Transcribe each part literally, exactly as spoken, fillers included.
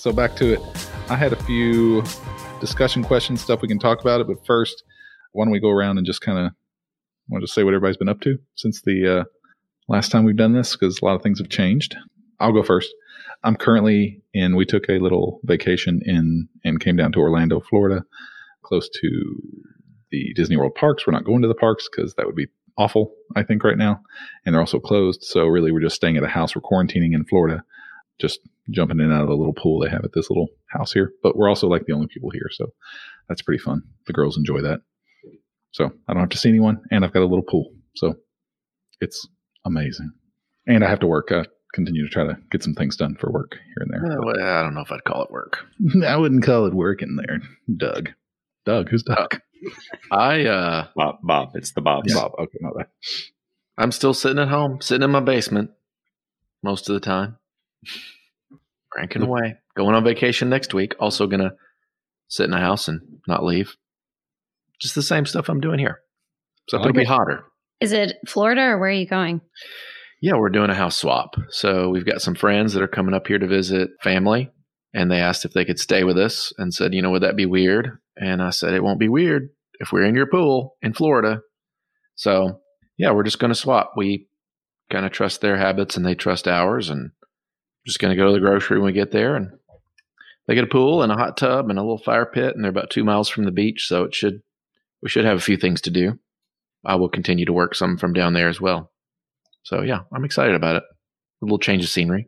So back to it. I had a few discussion questions, stuff we can talk about it. But first, why don't we go around and just kind of want to say what everybody's been up to since the uh, last time we've done this, because a lot of things have changed. I'll go first. I'm currently in, we took a little vacation in and came down to Orlando, Florida, close to the Disney World parks. We're not going to the parks because that would be awful, I think, right now. And they're also closed. So really, we're just staying at a house. We're quarantining in Florida, just jumping in and out of the little pool they have at this little house here. But we're also like the only people here. So that's pretty fun. The girls enjoy that. So I don't have to see anyone. And I've got a little pool. So it's amazing. And I have to work. I continue to try to get some things done for work here and there. Well, I don't know if I'd call it work. I wouldn't call it work in there. Doug. Doug, who's Doug? I, uh, Bob, Bob. It's the Bob. Yeah. Bob. Okay, not that. I'm still sitting at home, sitting in my basement most of the time, cranking away. Going on vacation next week. Also going to sit in the house and not leave. Just the same stuff I'm doing here. So it'll be hotter. Is it Florida or where are you going? Yeah, we're doing a house swap. So we've got some friends that are coming up here to visit family. And they asked if they could stay with us and said, you know, would that be weird? And I said, it won't be weird if we're in your pool in Florida. So, yeah, we're just going to swap. We kind of trust their habits and they trust ours. And just going to go to the grocery when we get there. And they get a pool and a hot tub and a little fire pit. And they're about two miles from the beach. So it should we should have a few things to do. I will continue to work some from down there as well. So, yeah, I'm excited about it. A little change of scenery.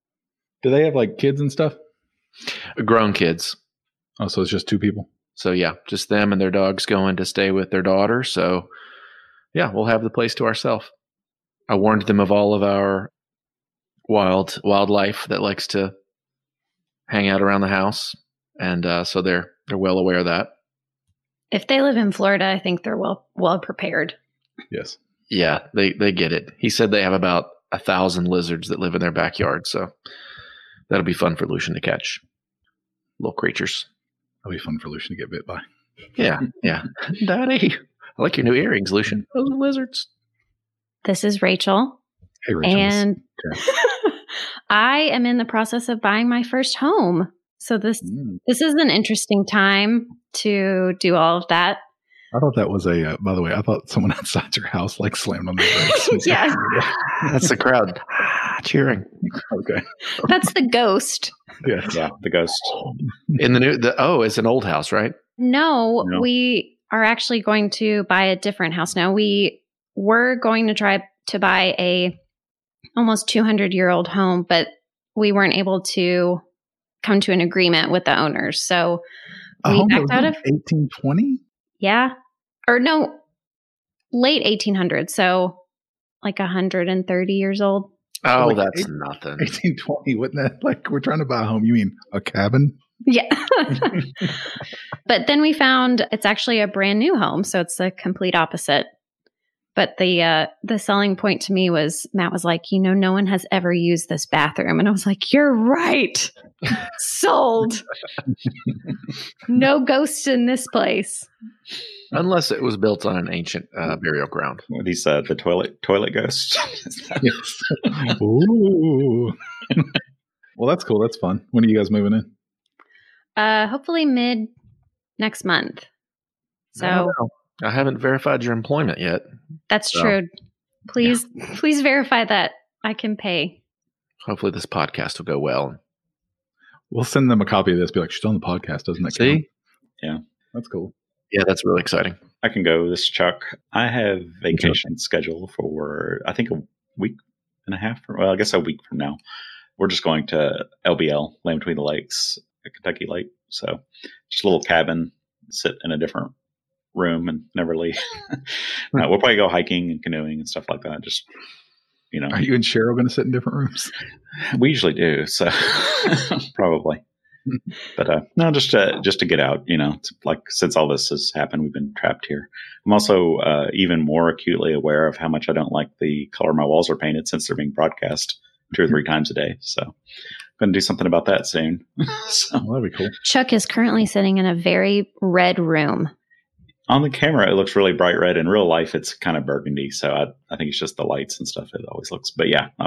Do they have like kids and stuff? Grown kids. Oh, so it's just two people? So, yeah, just them and their dogs going to stay with their daughter. So, yeah, we'll have the place to ourselves. I warned them of all of our wild wildlife that likes to hang out around the house. And uh, so they're they're well aware of that. If they live in Florida, I think they're well well prepared. Yes. Yeah, they, they get it. He said they have about a thousand lizards that live in their backyard. So that'll be fun for Lucian to catch. Little creatures. That'll be fun for Lucian to get bit by. Yeah, yeah. Daddy, I like your new earrings, Lucian. Those are lizards. This is Rachel. Hey, Rachel. And I am in the process of buying my first home. So this mm. this is an interesting time to do all of that. I thought that was a, uh, by the way, I thought someone outside your house like slammed on the brakes. Yeah. That's the crowd cheering. Okay. That's the ghost. Yeah. Yeah, the ghost. In the new, the, oh, it's an old house, right? No, No. we are actually going to buy a different house now. We were going to try to buy a almost two hundred year old home, but we weren't able to come to an agreement with the owners. So A we home backed that out was of eighteen twenty? Yeah. Or no, late eighteen hundreds. So like one hundred thirty years old. Oh, Like that's eight- nothing. eighteen twenty, wouldn't that, like, we're trying to buy a home. You mean a cabin? Yeah. But then we found it's actually a brand new home. So it's the complete opposite. But the uh, the selling point to me was Matt was like, you know, no one has ever used this bathroom. And I was like, you're right. Sold. No ghosts in this place. Unless it was built on an ancient uh, burial ground. What he said, the toilet toilet ghost. Yes. Ooh. Well, that's cool. That's fun. When are you guys moving in? Uh, hopefully mid next month. I don't So know. I haven't verified your employment yet. that's So, true. Please, please verify that I can pay. Hopefully this podcast will go well. We'll send them a copy of this. Be like, she's on the podcast, doesn't that count? See? Yeah. That's cool. Yeah, that's really exciting. I can go. This is Chuck. I have vacation scheduled for, I think, a week and a half. From, well, I guess a week from now. We're just going to L B L, Land Between the Lakes, at Kentucky Lake. So just a little cabin, sit in a different room and never leave. No, we'll probably go hiking and canoeing and stuff like that. Just, you know. Are you and Cheryl going to sit in different rooms? We usually do. So probably. But uh, no, just to, just to get out, you know, it's like since all this has happened, we've been trapped here. I'm also uh, even more acutely aware of how much I don't like the color my walls are painted since they're being broadcast two or three times a day. So I'm going to do something about that soon. So Well, that'd be cool. Chuck is currently sitting in a very red room. on the camera, it looks really bright red. In real life, it's kind of burgundy. So I, I think it's just the lights and stuff. It always looks, but yeah, I'm,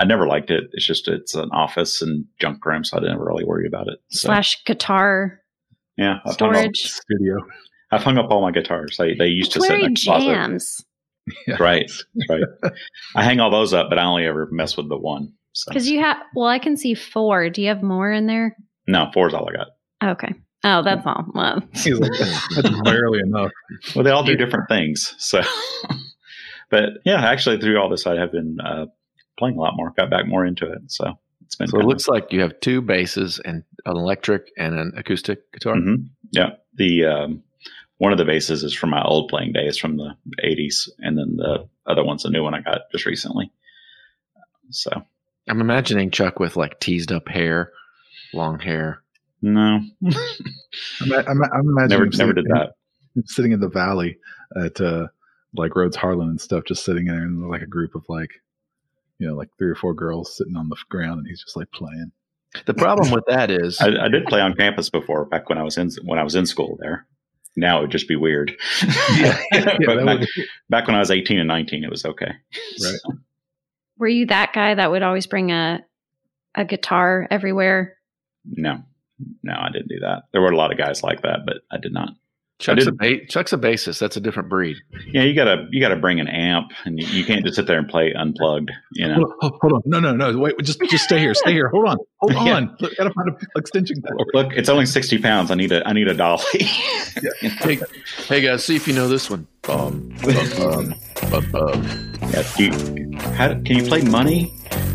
I never liked it. It's just it's an office and junk room, so I didn't really worry about it. So, Slash guitar yeah, I've hung, up, storage. Studio. I've hung up all my guitars. They they used It's to where sit in he a closet. jams. Yeah. Right, right. I hang all those up, but I only ever mess with the one. So. Because you have, well, I can see four. Do you have more in there? No, four is all I got. Okay. Oh, that's all. Well, He's like, that's barely enough. Well, they all do different things. So, but yeah, actually, through all this, I have been uh, playing a lot more. Got back more into it, so it's been. So it kinda, looks like you have two basses and an electric and an acoustic guitar. Mm-hmm. Yeah, the um, one of the basses is from my old playing days from the eighties, and then the other one's a new one I got just recently. So I'm imagining Chuck with like teased up hair, long hair. no, I'm, I'm, I'm imagining never, him never sitting, did that. him sitting in the valley at uh, like Rhodes Harlan and stuff, just sitting there and like a group of like, you know, like three or four girls sitting on the ground, and he's just like playing. The problem with that is, I, I did play on campus before, back when I was in when I was in school there. Now it would just be weird. Yeah, yeah, but that back, would- back when I was eighteen and nineteen, it was okay. Right. were you that guy that would always bring a a guitar everywhere? No, no, I didn't do that. There were a lot of guys like that, but I did not. Chuck's a, did- ba- Chuck's a bassist. That's a different breed. Yeah, you gotta you gotta bring an amp, and you, you can't just sit there and play unplugged. You know, Hold on, hold on. No, no, no. Wait, just just stay here. Stay here. Hold on. Hold Yeah. on. Look, gotta find an extension cord. look, it's only sixty pounds. I need a I need a dolly. Hey, hey guys, see if you know this one. Um, bum, bum, bum, bum. Yeah, do you, how, can you play Money?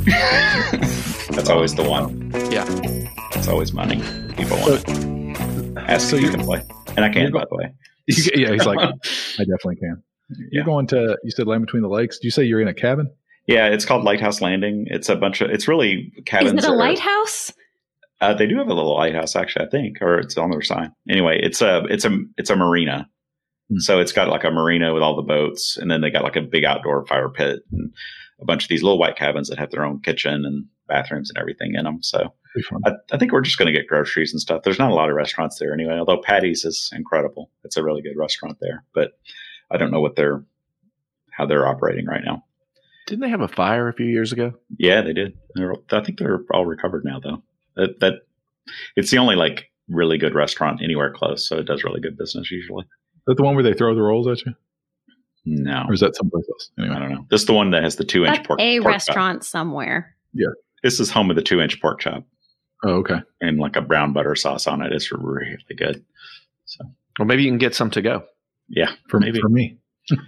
That's always the one. Yeah. It's always Money. People want to ask so if you you- can play, and I can, you're go- by the way. Yeah, he's like, I definitely can. You're Yeah. going to, you said Land Between the Lakes. Did you say you're in a cabin? Yeah, it's called Lighthouse Landing. It's a bunch of. It's really cabins. Is it a that are- lighthouse? Uh, they do have a little lighthouse, actually, I think, or it's on their sign. Anyway, it's a it's a it's a marina, Hmm. so it's got like a marina with all the boats, and then they got like a big outdoor fire pit and a bunch of these little white cabins that have their own kitchen and bathrooms and everything in them. So Be fun. I, I think we're just going to get groceries and stuff. There's not a lot of restaurants there anyway, although Patty's is incredible. It's a really good restaurant there, but I don't know what they're how they're operating right now. Didn't they have a fire a few years ago? Yeah, they did. They're, I think they're all recovered now, though. That, that it's the only like really good restaurant anywhere close, so it does really good business usually. Is that the one where they throw the rolls at you? No, Or is that someplace else? I Anyway. don't know. This is the one that has the two inch That's pork. a pork restaurant somewhere. chop. This is home of the two inch pork chop Oh, okay. and like a brown butter sauce on it. It's really good. So Well, maybe you can get some to go. yeah, For, maybe. for me.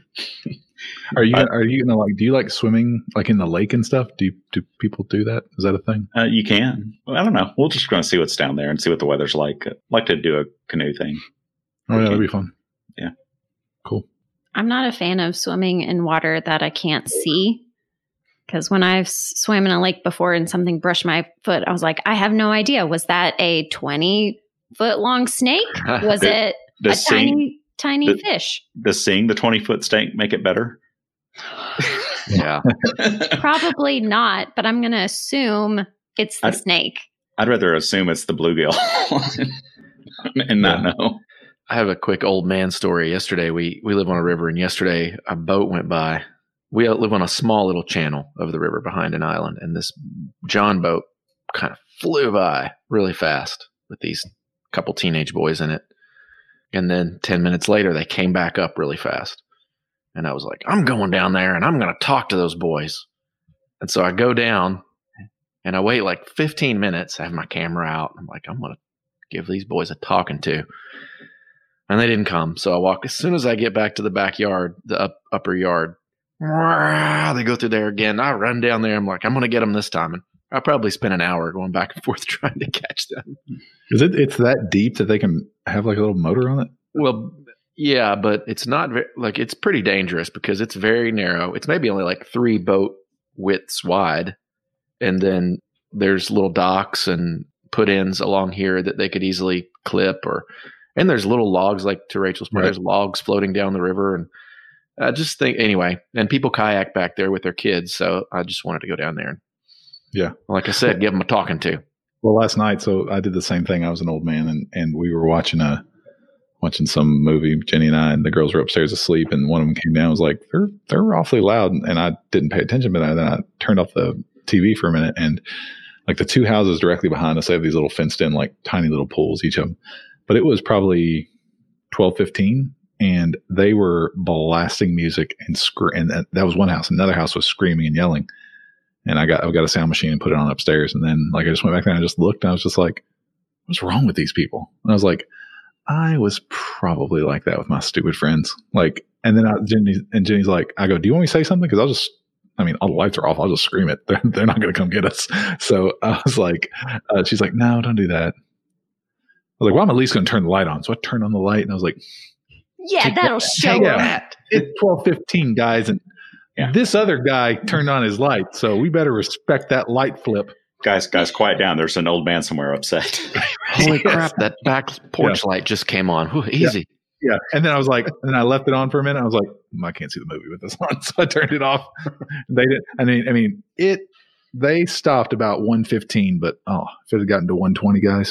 Are you gonna, are you gonna like? Do you like swimming like in the lake and stuff? Do you, do people do that? Is that a thing? Uh, you can. Well, I don't know. We're just going to see what's down there and see what the weather's like. I'd like to do a canoe thing. Oh, yeah, that'd be fun. Yeah. Cool. I'm not a fan of swimming in water that I can't see. Because when I've s- swam in a lake before and something brushed my foot, I was like, I have no idea. Was that a twenty foot long snake? Was Does- it a Does seeing, tiny, tiny the- fish? does seeing the twenty foot snake make it better? Yeah. Probably not, but I'm going to assume it's the I'd- snake. I'd rather assume it's the bluegill and not Yeah. know. I have a quick old man story. Yesterday, we, we live on a river, and yesterday a boat went by. We live on a small little channel of the river behind an island, and this John boat kind of flew by really fast with these couple teenage boys in it. And then ten minutes later, they came back up really fast. And I was like, I'm going down there, and I'm going to talk to those boys. And so I go down, and I wait like fifteen minutes. I have my camera out. I'm like, I'm going to give these boys a talking to. And they didn't come. So I walk, as soon as I get back to the backyard, the up, upper yard, they go through there again. I run down there. I'm like, I'm going to get them this time. And I probably spent an hour going back and forth trying to catch them. Is it? It's that deep that they can have like a little motor on it. Well, yeah, but it's not ve- like it's pretty dangerous because it's very narrow. It's maybe only like three boat widths wide. And then there's little docks and put ins along here that they could easily clip or, and there's little logs, like to Rachel's point, Right. there's logs floating down the river. And I just think, anyway, and people kayak back there with their kids. So I just wanted to go down there. And, Yeah. like I said, give them a talking to. Well, last night, so I did the same thing. I was an old man, and, and we were watching a watching some movie. Jenny and I, and the girls were upstairs asleep, and one of them came down. and was like, "They're they're awfully loud," and I didn't pay attention. But then I turned off the T V for a minute, and like the two houses directly behind us, they have these little fenced in, like tiny little pools, each of them. But it was probably twelve, fifteen, and they were blasting music and scre- and that, that was one house. Another house was screaming and yelling. And I got I got a sound machine and put it on upstairs. And then like I just went back there and I just looked and I was just like, what's wrong with these people? And I was like, I was probably like that with my stupid friends. Like, and then I, Jenny and Jenny's like, I go, do you want me to say something? Because I'll just, I mean, all the lights are off. I'll just scream it. They're, they're not going to come get us. So I was like, uh, she's like, no, don't do that. I was like, well, I'm at least going to turn the light on. So I turned on the light and I was like, yeah, that'll that. show yeah, that. It's twelve fifteen, guys. And yeah. This other guy turned on his light. So we better respect that light flip. Guys, guys, quiet down. There's an old man somewhere upset. Holy crap, that back porch yeah. light just came on. Whew, easy. Yeah. yeah. And then I was like, and then I left it on for a minute. I was like, I can't see the movie with this on. So I turned it off. They did. I mean, I mean, it, they stopped about one fifteen, but oh, if it had gotten to one twenty, guys,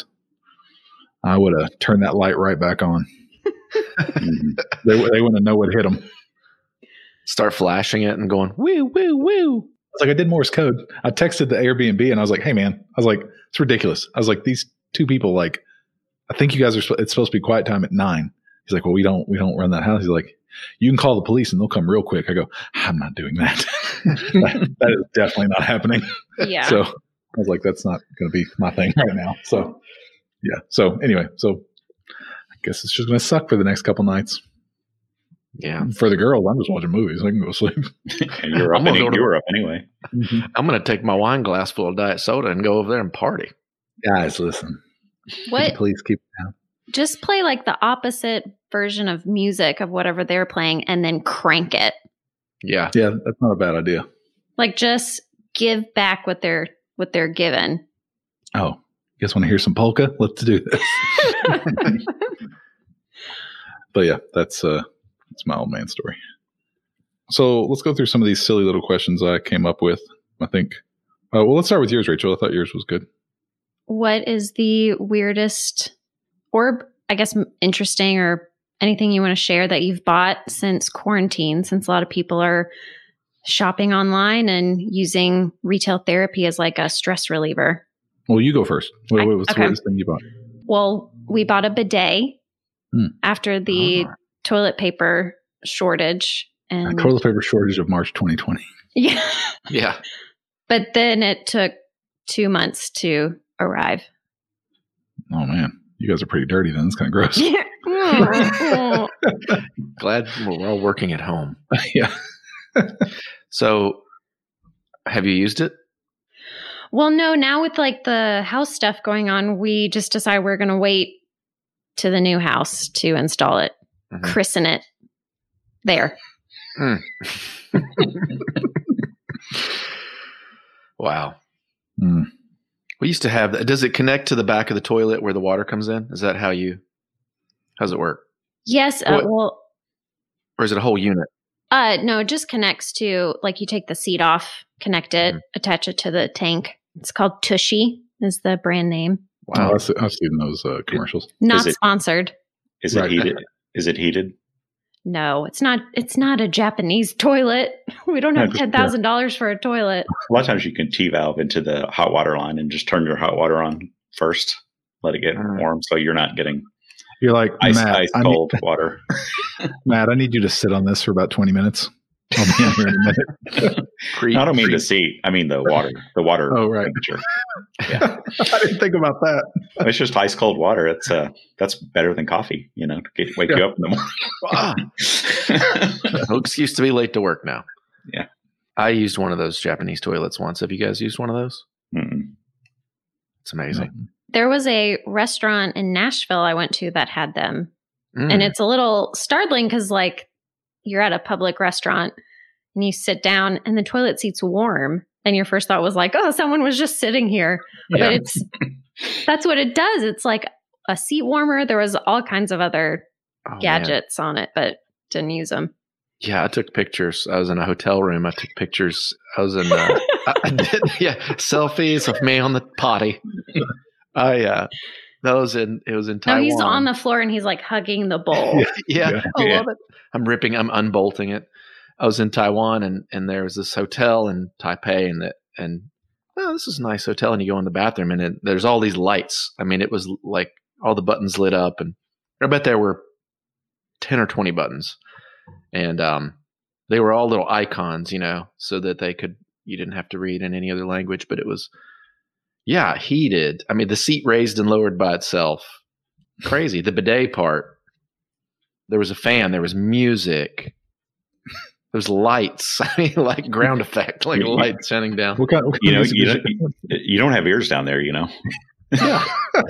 I would have turned that light right back on. they, they wouldn't know what hit them. Start flashing it and going, woo, woo, woo. It's like I did Morse code. I texted the Airbnb and I was like, hey, man, I was like, it's ridiculous. I was like, these two people, like, I think you guys are, it's supposed to be quiet time at nine. He's like, well, we don't, we don't run that house. He's like, you can call the police and they'll come real quick. I go, I'm not doing that. that, that is definitely not happening. Yeah. So I was like, that's not going to be my thing right now. So yeah. So anyway, so I guess it's just going to suck for the next couple nights. Yeah. For the girls, I'm just watching movies. I can go to sleep. And you're up, any, you were up anyway. Mm-hmm. I'm going to take my wine glass full of diet soda and go over there and party. Guys, listen. What? Please keep it down. Just play like the opposite version of music of whatever they're playing and then crank it. Yeah. Yeah, that's not a bad idea. Like just give back what they're what they're given. Oh, you guys want to hear some polka? Let's do this. But yeah, that's uh that's my old man story. So let's go through some of these silly little questions I came up with. I think. Uh, well, let's start with yours, Rachel. I thought yours was good. What is the weirdest, or I guess interesting, or anything you want to share that you've bought since quarantine? Since a lot of people are shopping online and using retail therapy as like a stress reliever. Well, you go first. What, I, what was okay. the weirdest thing you bought? Well, we bought a bidet hmm. after the oh. toilet paper shortage. And a toilet paper shortage of March twenty twenty. Yeah. Yeah. But then it took two months to arrive. Oh, man. You guys are pretty dirty then. It's kind of gross. Glad we're all working at home. Yeah. So have you used it? Well, no. Now with like the house stuff going on, we just decide we're going to wait to the new house to install it, mm-hmm. christen it there. Mm. Wow. Mm. We used to have that. Does it connect to the back of the toilet where the water comes in? Is that how you, how does it work? Yes. Uh, well, or is it a whole unit? Uh, no, it just connects to, like, you take the seat off, connect it, mm-hmm. attach it to the tank. It's called Tushy is the brand name. Wow. I've, I've seen those uh, commercials. Not is it, sponsored. Is it right. heated? Is it heated? No, it's not. It's not a Japanese toilet. We don't have ten thousand dollars for a toilet. A lot of times you can T-valve into the hot water line and just turn your hot water on first. Let it get mm. warm so you're not getting you're like ice, Matt, ice cold need, water. Matt, I need you to sit on this for about twenty minutes. I'll be in here in a minute. Pre, no, I don't mean pre- the seat. I mean the water. The water oh, right. temperature. Yeah. I didn't think about that. It's just ice cold water. It's uh, that's better than coffee. You know, to get, wake yeah. you up in the morning. Wow. No excuse to be late to work now. Yeah. I used one of those Japanese toilets once. Have you guys used one of those? Mm-mm. It's amazing. Mm-hmm. There was a restaurant in Nashville I went to that had them. Mm. And it's a little startling because, like, you're at a public restaurant and you sit down and the toilet seat's warm. And your first thought was like, oh, someone was just sitting here. Yeah. But it's that's what it does. It's like a seat warmer. There was all kinds of other oh, gadgets man. on it, but didn't use them. Yeah, I took pictures. I was in a hotel room. I took pictures. I was in, uh, I, I did, yeah, selfies of me on the potty. I, uh, that was in, it was in Taiwan. No, he's on the floor and he's like hugging the bowl. yeah. yeah. I love it. I'm ripping, I'm unbolting it. I was in Taiwan and, and there was this hotel in Taipei and the, and oh, this is a nice hotel. And you go in the bathroom and it, there's all these lights. I mean, it was like all the buttons lit up, and I bet there were ten or twenty buttons, and um, they were all little icons, you know, so that they could, you didn't have to read in any other language, but it was, yeah, heated. I mean, the seat raised and lowered by itself. Crazy. The bidet part, there was a fan, there was music. There's lights. I mean, like ground effect, like lights shining down. What kind, what kind You know, of music you is don't, it? you don't have ears down there, you know. Yeah.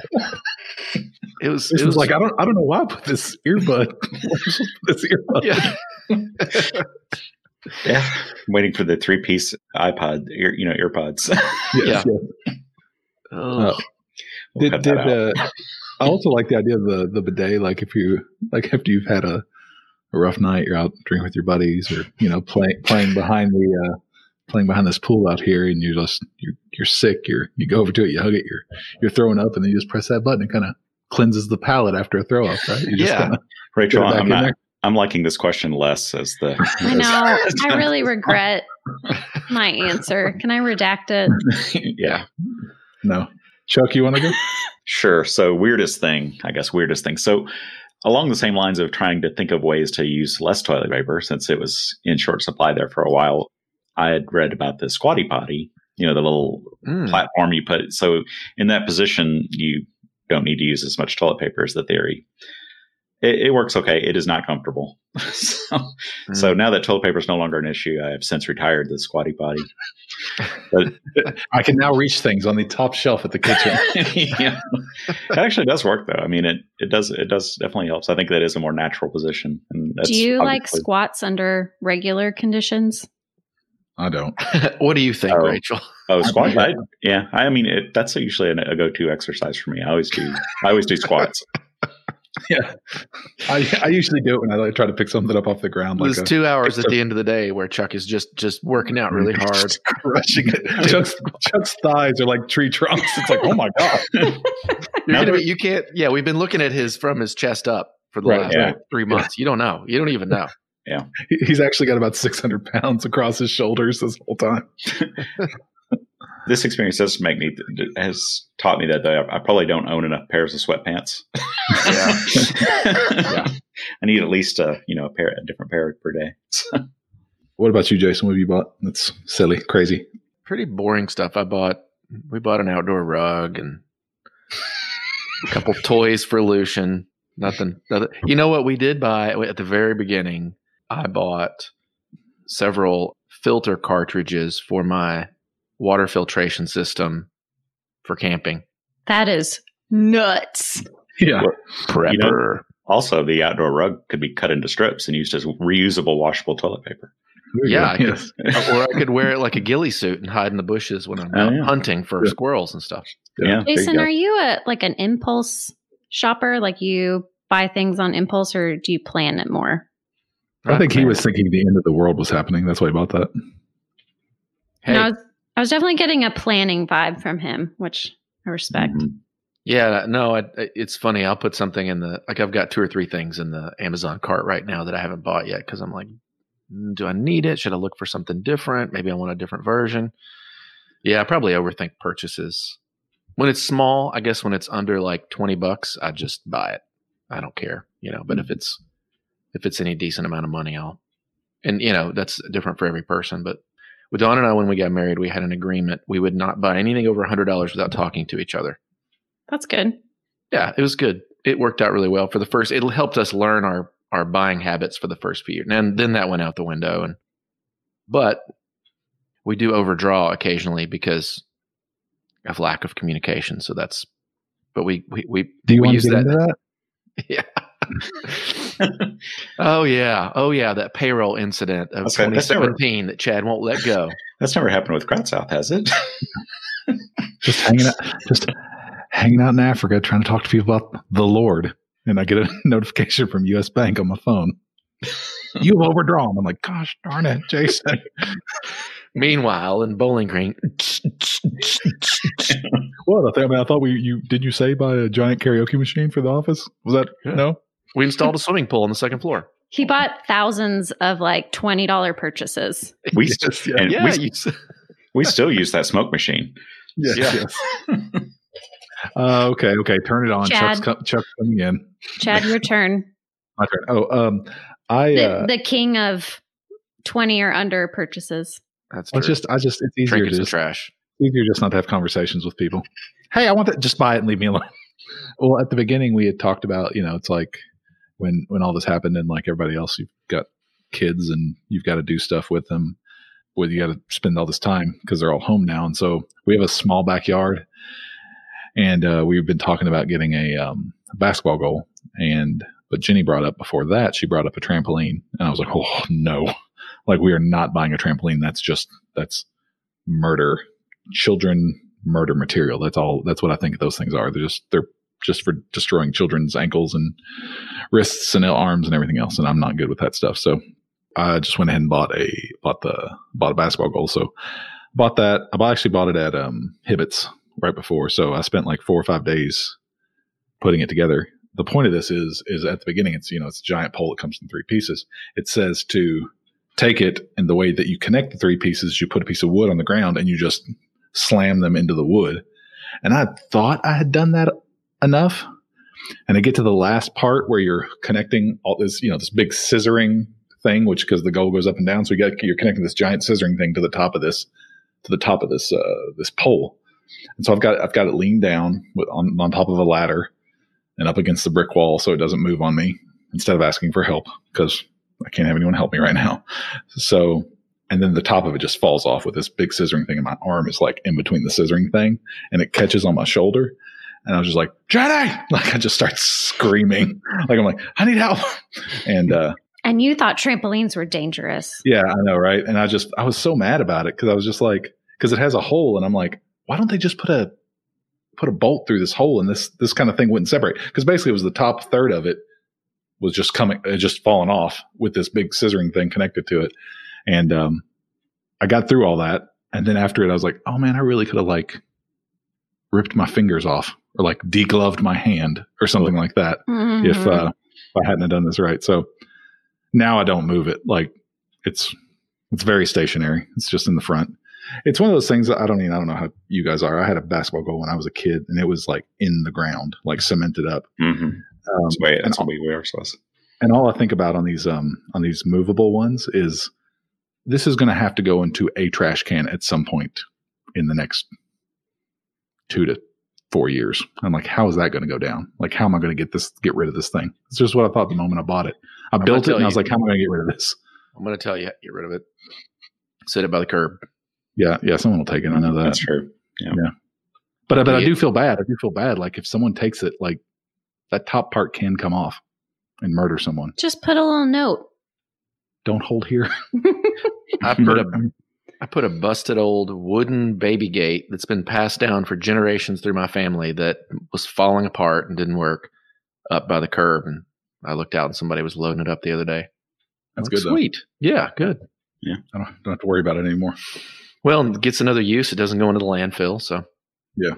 It was, This it was was like I don't I don't know why I put this earbud. this earbud. yeah. Yeah, I'm waiting for the three piece iPod, ear, you know, earpods. Yes, Yeah. yes. Oh. Uh, We'll did cut did that out. uh, I also like the idea of the the bidet. Like if you like after you've had a, a rough night, you're out drinking with your buddies, or you know playing playing behind the uh, playing behind this pool out here, and you just you're you're sick. You're you go over to it, you hug it, you're you're throwing up, and then you just press that button. It kind of cleanses the palate after a throw up, right? You just Yeah. kinda Rachel, get it back I'm in not. there. I'm liking this question less as the. I know. I really regret my answer. Can I redact it? Yeah, No, Chuck, you want to go? sure. So weirdest thing, I guess weirdest thing. So along the same lines of trying to think of ways to use less toilet paper, since it was in short supply there for a while, I had read about the Squatty Potty. You know, the little Mm. platform you put. So in that position, you don't need to use as much toilet paper as the theory. It, it works okay. It is not comfortable. so, Mm. so now that toilet paper is no longer an issue, I have since retired the Squatty Potty. But I can now reach things on the top shelf at the kitchen. yeah, it actually does work though. I mean, it it does it does definitely helps. I think that is a more natural position. And that's Do you like obviously- squats under regular conditions? I don't. What do you think, Oh. Rachel? Oh, squat. I, yeah, I mean, it, that's usually a, a go-to exercise for me. I always do. I always do squats. Yeah, I I usually do it when I like, try to pick something up off the ground. Like There's a, two hours at the end of the day where Chuck is just just working out really hard. just crushing it. Chuck's, Chuck's thighs are like tree trunks. It's like, oh my god. You're Now gonna there- be, you can't. Yeah, we've been looking at his from his chest up for the Right, last yeah. like, three months. You don't know. You don't even know. He- He's actually got about six hundred pounds across his shoulders this whole time. This experience does make me has taught me that though, I, I probably don't own enough pairs of sweatpants. Yeah. yeah. I need at least a you know a pair, a different pair per day. What about you, Jason? What have you bought? That's silly, crazy. Pretty boring stuff. I bought. We bought an outdoor rug and a couple toys for Lucian. Nothing, nothing. You know what we did buy at the very beginning? I bought several filter cartridges for my water filtration system for camping. That is nuts. Yeah. Prepper. You know, also, the outdoor rug could be cut into strips and used as reusable, washable toilet paper. There you Yeah, go. I could- Yes. or I could wear it like a ghillie suit and hide in the bushes when I'm Oh, out yeah. hunting for Yeah. squirrels and stuff. Yeah, there you Jason, go. are you a like an impulse shopper? Like you buy things on impulse, or do you plan it more? I think he was thinking the end of the world was happening. That's why he bought that. Hey, No, I was, I was definitely getting a planning vibe from him, which I respect. Mhm. yeah, no, I, it's funny. I'll put something in the like. I've got two or three things in the Amazon cart right now that I haven't bought yet because I'm like, mm, do I need it? Should I look for something different? Maybe I want a different version. Yeah, I probably overthink purchases. When it's small, I guess when it's under like twenty bucks, I just buy it. I don't care, you know. But if it's if it's any decent amount of money, I'll. And you know that's different for every person. But with Dawn and I, when we got married, we had an agreement we would not buy anything over a hundred dollars without talking to each other. That's good. Yeah, it was good. It worked out really well for the first. It helped us learn our our buying habits for the first few years, and then that went out the window. And but we do overdraw occasionally because of lack of communication. So that's. But we we we Do you we want use to get that. into that? Yeah. oh yeah. Oh yeah. That payroll incident of Okay, twenty that's never- seventeen that Chad won't let go. That's never happened with Crowd South, has it? Just hanging out, just hanging out in Africa, trying to talk to people about the Lord, and I get a notification from U S Bank on my phone. You've overdrawn. I'm like, gosh darn it, Jason. Meanwhile, in Bowling Green, What? I, think, I mean, I thought we you did you say buy a giant karaoke machine for the office? Was that Yeah. no? we installed a swimming pool on the second floor. He bought thousands of like twenty dollar purchases. We Yes, st- yeah. and Yeah, we, you, s- We still use that smoke machine. Yes, Yeah. yes. uh, okay, okay. Turn it on. Chad. Chuck's, com- Chuck's coming in. Chad, your turn. My turn. Oh, um, I. The, Uh, the king of twenty or under purchases. That's true. it's just, I just, it's easier Trinkets to and just, trash. easier just not to have conversations with people. Hey, I want that. Just buy it and leave me alone. Well, at the beginning, we had talked about, you know, it's like when when all this happened, and like everybody else, you've got kids and you've got to do stuff with them. Well, you got to spend all this time because they're all home now, and so we have a small backyard, and uh, we've been talking about getting a, um, a basketball goal. And but Jenny brought up before that, she brought up a trampoline, and I was like, oh no, like we are not buying a trampoline. That's just that's murder, children murder material. That's all. That's what I think those things are. They're just they're just for destroying children's ankles and wrists and arms and everything else. And I'm not good with that stuff. So I just went ahead and bought a bought the bought a basketball goal. So bought that. I actually bought it at um, Hibbett's right before. So I spent like four or five days putting it together. The point of this is is at the beginning, it's you know it's a giant pole that comes in three pieces. It says to take it, and the way that you connect the three pieces, you put a piece of wood on the ground and you just slam them into the wood. And I thought I had done that enough. And I get to the last part where you're connecting all this, you know, this big scissoring thing, which because the goal goes up and down. So you get, you're connecting this giant scissoring thing to the top of this, to the top of this, uh, this pole. And so I've got, I've got it leaned down with, on, on top of a ladder and up against the brick wall so it doesn't move on me instead of asking for help because I can't have anyone help me right now. So, and then the top of it just falls off with this big scissoring thing. And my arm is like in between the scissoring thing and it catches on my shoulder. And I was just like, Jenny! Like I just start screaming. Like I'm like, I need help. And, uh, And you thought trampolines were dangerous. yeah, I know. Right. And I just, I was so mad about it. Cause I was just like, cause it has a hole and I'm like, why don't they just put a, put a bolt through this hole and this, this kind of thing wouldn't separate. Cause basically it was the top third of it was just coming, it just falling off with this big scissoring thing connected to it. And, um, I got through all that. And then after it, I was like, oh man, I really could have like ripped my fingers off or like degloved my hand or something like that. Mm-hmm. If, uh, if I hadn't have done this right. So now I don't move it. Like it's, it's very stationary. It's just in the front. It's one of those things that I don't even, I don't know how you guys are. I had a basketball goal when I was a kid and it was like in the ground, like cemented up. Mm-hmm. Um, that's the way, that's and, what we wear. So and all I think about on these, um, on these movable ones is this is going to have to go into a trash can at some point in the next two to four years. I'm like, how is that going to go down? Like, how am I going to get this, get rid of this thing? It's just what I thought the moment I bought it. I I'm built it and you, I was like, how am I going to get rid of this? I'm going to tell you, get rid of it. Sit it by the curb. Yeah. Yeah. Someone will take it. I know that. That's true. Yeah. yeah. But, but I do feel bad. I do feel bad. Like if someone takes it, like that top part can come off and murder someone. Just put a little note. Don't hold here. I put a I put a busted old wooden baby gate that's been passed down for generations through my family that was falling apart and didn't work up by the curb. And I looked out and somebody was loading it up the other day. That's Like, good. Sweet. Though. Yeah, good. Yeah. I don't, don't have to worry about it anymore. Well, it gets another use. It doesn't go into the landfill. So yeah.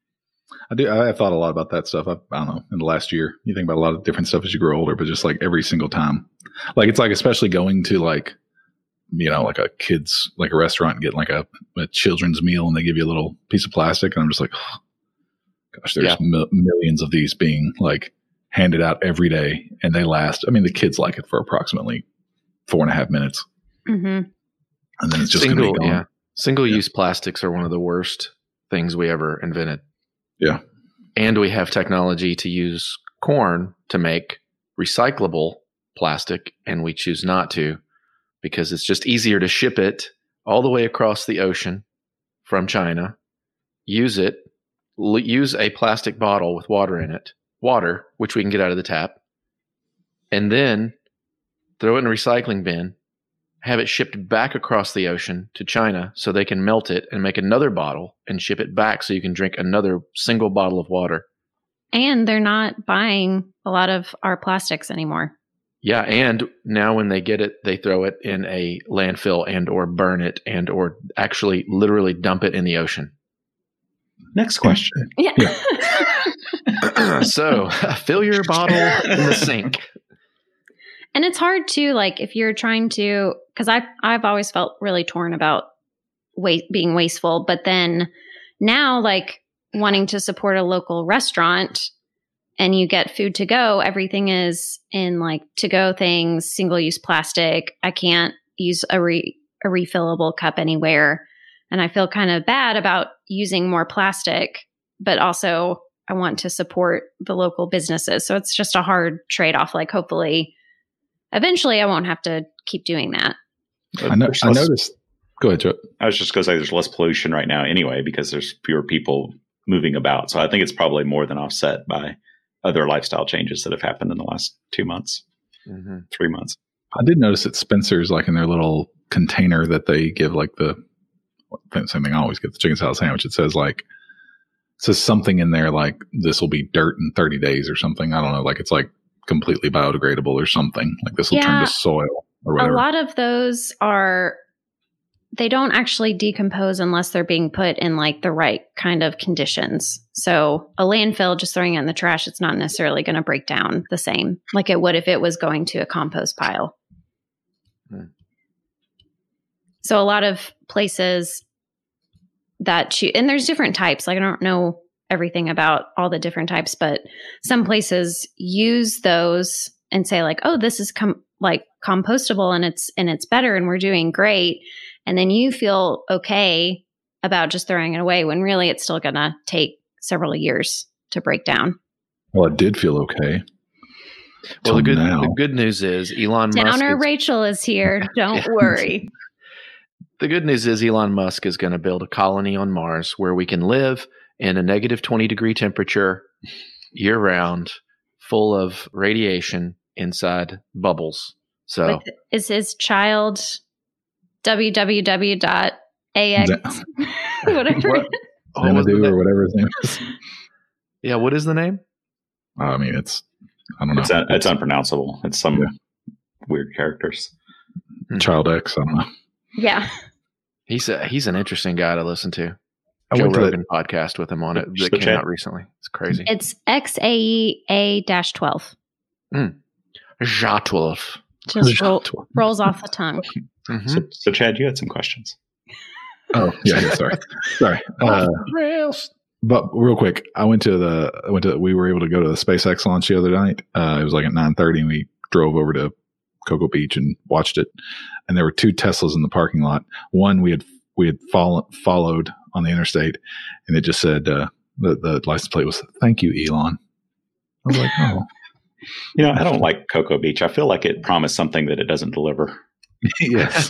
I do. I have thought a lot about that stuff. I, I don't know. In the last year, you think about a lot of different stuff as you grow older, but just like every single time, like it's like especially going to like, you know, like a kid's like a restaurant and getting like a, a children's meal, and they give you a little piece of plastic, and I'm just like, oh, gosh, there's Yeah. mi- millions of these being like handed out every day, and they last. I mean, the kids like it for approximately four and a half minutes, Mm-hmm. and then it's just going to single, be gone. yeah, single use plastics are one of the worst things we ever invented. Yeah. And we have technology to use corn to make recyclable plastic, and we choose not to because it's just easier to ship it all the way across the ocean from China, use it, l- use a plastic bottle with water in it, water, which we can get out of the tap, and then throw it in a recycling bin, have it shipped back across the ocean to China so they can melt it and make another bottle and ship it back so you can drink another single bottle of water. And they're not buying a lot of our plastics anymore. Yeah, and now when they get it, they throw it in a landfill and or burn it and or actually literally dump it in the ocean. Next question. Yeah. So fill your bottle in the sink. And it's hard too, like if you're trying to, because I I've always felt really torn about wa- being wasteful. But then now, like wanting to support a local restaurant and you get food to go, everything is in like to go things, single use plastic. I can't use a re- a refillable cup anywhere. And I feel kind of bad about using more plastic, but also I want to support the local businesses. So it's just a hard trade-off. Like hopefully eventually I won't have to keep doing that. I, know, I noticed. Go ahead, Joe. I was just going to say there's less pollution right now anyway, because there's fewer people moving about. So I think it's probably more than offset by other lifestyle changes that have happened in the last two months, mm-hmm. three months. I did notice at Spencer's, like in their little container that they give, like the same thing I always get, the chicken salad sandwich. It says like, it says something in there like this will be dirt in thirty days or something. I don't know. Like it's like completely biodegradable or something. Like this will yeah, turn to soil or whatever. A lot of those are, they don't actually decompose unless they're being put in like the right kind of conditions. So a landfill, just throwing it in the trash, it's not necessarily going to break down the same like it would if it was going to a compost pile. Hmm. So a lot of places that choose, and there's different types. Like I don't know everything about all the different types, but some places use those and say like, oh, this is com- like compostable and it's, and it's better and we're doing great. And then you feel okay about just throwing it away when really it's still going to take several years to break down. Well, it did feel okay. Well, the good, the good news is Elon Musk. Downer is, Rachel is here. Don't worry. The good news is Elon Musk is going to build a colony on Mars where we can live in a negative twenty degree temperature year round, full of radiation inside bubbles. So With, is his child w w w dot a x whatever what? Oh, Xanadu or whatever his name is. Yeah, what is the name? I mean, it's I don't know. It's, un- it's unpronounceable. It's some yeah. weird characters. Child X. I don't know. Yeah, he's a, he's an interesting guy to listen to. I Joe went to Rogan the, podcast with him on it that came chat. out recently. It's crazy. It's X A E A twelve. Mm. Ja twelve. Just roll, rolls off the tongue. Mm-hmm. So, so, Chad, you had some questions. Oh, yeah, yeah sorry. sorry. Uh, but real quick, I went to the, I went to, we were able to go to the SpaceX launch the other night. Uh, it was like at nine thirty and we drove over to Cocoa Beach and watched it. And there were two Teslas in the parking lot. One we had, we had follow, followed on the interstate and it just said, uh, the, the license plate was, "Thank you, Elon." I was like, oh. You know, I don't like Cocoa Beach. I feel like it promised something that it doesn't deliver. Yes.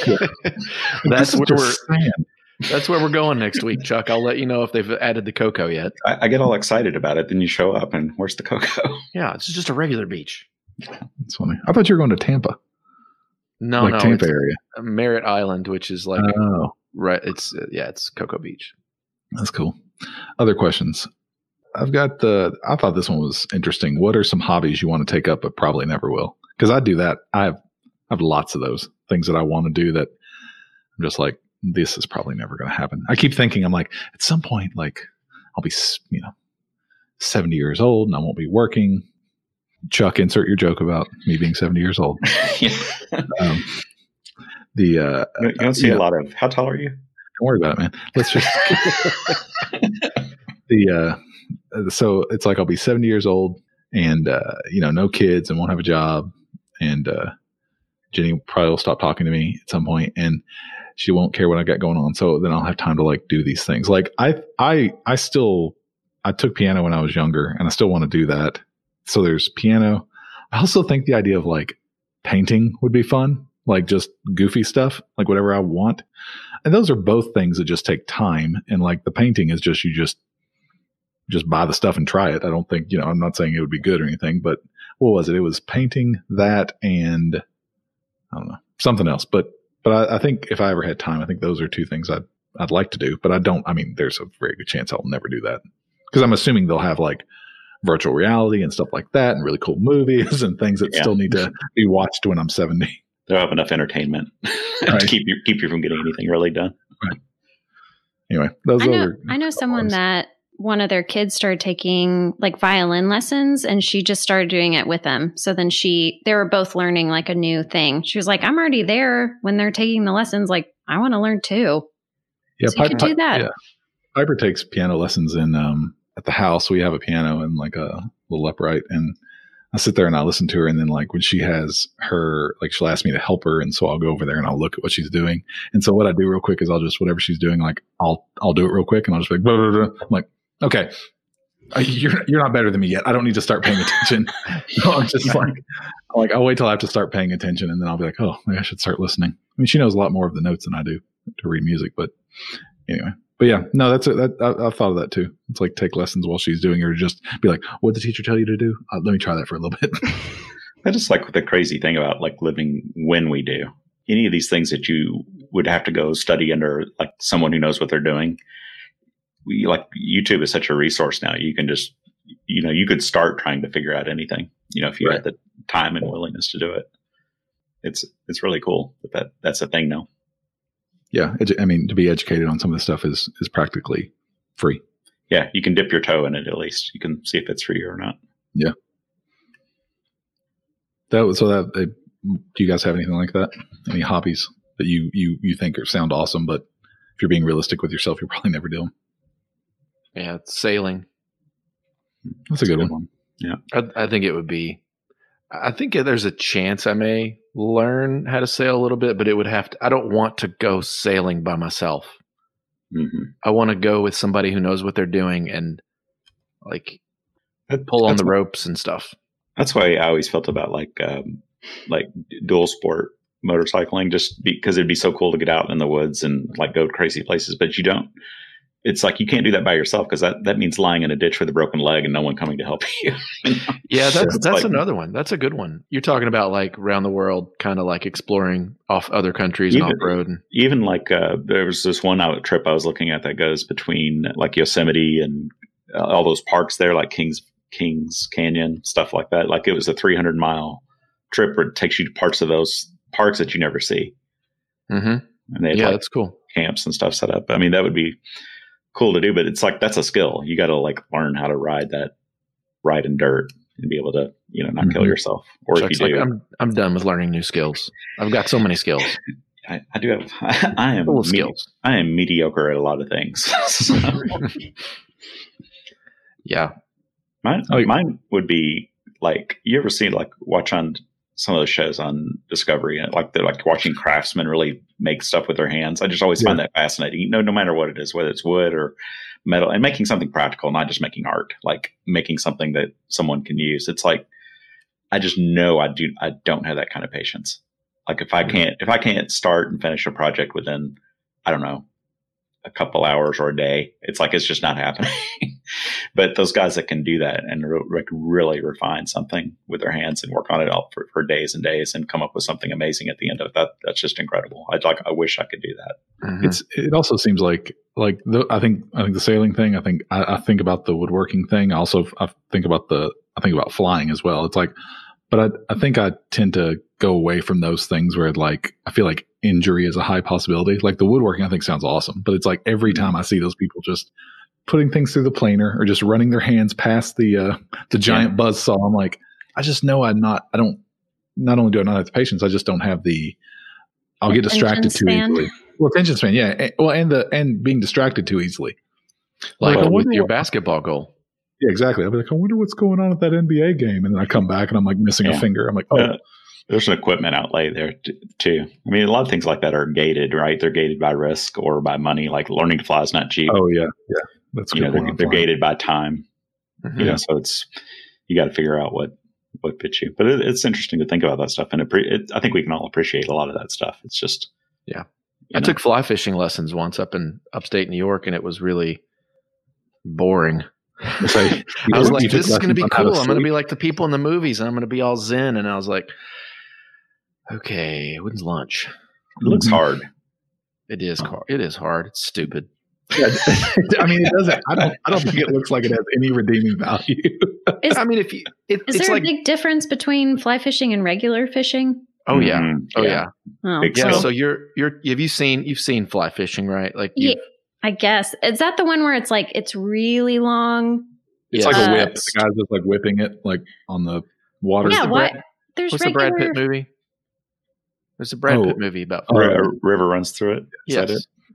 That's where we're saying. That's where we're going next week, Chuck. I'll let you know if they've added the cocoa yet. I, I get all excited about it. Then you show up and where's the cocoa? Yeah, it's just a regular beach. That's funny. I thought you were going to Tampa. No, like no. Tampa area. Merritt Island, which is like, oh. right. It's, uh, yeah, it's Cocoa Beach. That's cool. Other questions? I've got the, I thought this one was interesting. What are some hobbies you want to take up but probably never will? Because I do that. I have, I have lots of those things that I want to do that I'm just like, this is probably never going to happen. I keep thinking, I'm like, at some point, like I'll be, you know, seventy years old and I won't be working. Chuck, insert your joke about me being seventy years old. um, the, uh, you don't see a know, lot of, how tall are you? Don't worry about it, man. Let's just, the, uh, so it's like I'll be seventy years old and, uh, you know, no kids and won't have a job. And, uh, Jenny probably will stop talking to me at some point and she won't care what I got going on. So then I'll have time to like do these things. Like I, I, I still, I took piano when I was younger and I still want to do that. So there's piano. I also think the idea of like painting would be fun, like just goofy stuff, like whatever I want. And those are both things that just take time. And like the painting is just, you just, just buy the stuff and try it. I don't think, you know, I'm not saying it would be good or anything, but what was it? It was painting, that, and I don't know, something else. But, but I, I think if I ever had time, I think those are two things I'd, I'd like to do, but I don't, I mean, there's a very good chance I'll never do that because I'm assuming they'll have like virtual reality and stuff like that and really cool movies and things that yeah. still need to be watched when I'm seventy. They'll have enough entertainment right. to keep you, keep you from getting anything really done. Right. Anyway, those I know, are, I know someone ones. that one of their kids started taking like violin lessons and she just started doing it with them. So then she, they were both learning like a new thing. She was like, I'm already there when they're taking the lessons. Like, I want to learn too. Yeah, so you could do that. Yeah. Piper takes piano lessons in um, at the house. We have a piano and like a little upright, and I sit there and I listen to her. And then like when she has her, like she'll ask me to help her, and so I'll go over there and I'll look at what she's doing. And so what I do real quick is I'll just whatever she's doing, like I'll I'll do it real quick, and I'll just be like, blah, blah, blah. I'm like, okay, uh, you're you're not better than me yet. I don't need to start paying attention. So I'm just like, like I'll wait till I have to start paying attention, and then I'll be like, oh, maybe I should start listening. I mean, she knows a lot more of the notes than I do to read music, but anyway. But yeah, no, that's it. That, I, I've thought of that too. It's like take lessons while she's doing it, or just be like, "What did the teacher tell you to do? Uh, let me try that for a little bit." I just like the crazy thing about like living when we do. Any of these things that you would have to go study under like someone who knows what they're doing. We like YouTube is such a resource now. You can just, you know, you could start trying to figure out anything. You know, if you Right. had the time and willingness to do it. It's it's really cool that, that that's a thing now. Yeah, edu- I mean, to be educated on some of this stuff is is practically free. Yeah, you can dip your toe in it at least. You can see if it's for you or not. Yeah. That was so that. Uh, do you guys have anything like that? Any hobbies that you you you think are, sound awesome, but if you're being realistic with yourself, you'll probably never do them. Yeah, it's sailing. That's a good, Good one. I, I think it would be. I think there's a chance I may learn how to sail a little bit, but it would have to. I don't want to go sailing by myself. Mm-hmm. I want to go with somebody who knows what they're doing and like That, pull on that's the why- ropes and stuff. That's why I always felt about like um, like dual sport motorcycling, just because it'd be so cool to get out in the woods and like go to crazy places. But you don't. It's like you can't do that by yourself because that, that means lying in a ditch with a broken leg and no one coming to help you. You know? Yeah, that's It's that's like- another one. That's a good one. You're talking about like around the world, kind of like exploring off other countries and Even- off road. And Even like uh, there was this one out trip I was looking at that goes between like Yosemite and uh, all those parks there, like Kings Kings Canyon, stuff like that. Like it was a three hundred mile trip where it takes you to parts of those parks that you never see. mm-hmm. And they had Yeah, like that's cool. camps and stuff set up. I mean, that would be cool to do, but it's like that's a skill. You got to like learn how to ride that ride in dirt and be able to, you know, not kill Mhm. yourself. Or Chuck's if you like, do, I'm I'm done with learning new skills. I've got so many skills. I, I do have. I, I am Full of me- skills. I am mediocre at a lot of things. So, Yeah. mine, Oh, yeah. mine would be like you ever seen like watch on some of those shows on Discovery, and like they're like watching craftsmen really make stuff with their hands. I just always find that fascinating. You know, no matter what it is, whether it's wood or metal, and making something practical, not just making art, like making something that someone can use. It's like I just know I do. I don't have that kind of patience. Like if I can't, if I can't start and finish a project within, I don't know, a couple hours or a day, it's like it's just not happening. But those guys that can do that and re- like really refine something with their hands and work on it all for, for days and days and come up with something amazing at the end of it, that that's just incredible. I'd like, I wish I could do that. Mhm. It's it also seems like like the I think I think the sailing thing. I think I, I think about the woodworking thing. I also I think about the I think about flying as well. It's like, but I I think I tend to go away from those things where like I feel like injury is a high possibility. Like the woodworking, I think sounds awesome, but it's like every time I see those people just putting things through the planer or just running their hands past the uh, the giant Yeah. buzz saw, I'm like, I just know I'm not. I don't. Not only do I not have the patience, I just don't have the. I'll get distracted too Attention span. easily. Well, attention span, yeah. And- Well, and the and being distracted too easily. Like I with wonder your what- basketball goal. Yeah, exactly. I'll be like, I wonder what's going on at that N B A game, and then I come back and I'm like missing Yeah. a finger. I'm like, oh, Uh, there's an equipment outlay there t- too. I mean, a lot of things like that are gated, right? They're gated by risk or by money. Like learning to fly is not cheap. oh yeah, yeah. That's a you good know, they're, point on they're flying. gated by time. Mhm. You know, so it's you got to figure out what what fits you. But it, it's interesting to think about that stuff, and appre- it, I think we can all appreciate a lot of that stuff. It's just Yeah. you I know. took fly fishing lessons once up in upstate New York, and it was really boring. So, you- I was you like, took this is going to lessons be on how to cool. I'm going to sleep? be like the people in the movies, and I'm going to be all zen. And I was like, okay, when's lunch? It looks Mhm. hard. It is hard. It is hard. It's stupid. Yeah, I mean, it doesn't. I don't. I don't think it looks like it has any redeeming value. Is, I mean, if you, it, is it's there like, a big difference between fly fishing and regular fishing? oh yeah, Mhm. oh yeah, Oh, Big yeah. skill. So you're, you're, have you seen, you've seen fly fishing, right? Like, yeah, you've- I guess. Is that the one where it's like it's really long? It's Yes. like a Uh, whip. The guy's just like whipping it like on the water. yeah, the what? Brad- There's what's the regular. Brad Pitt movie? There's a Brad Oh. Pitt movie about. Oh, Ri- a river runs through it. Is yes. that it? Yeah.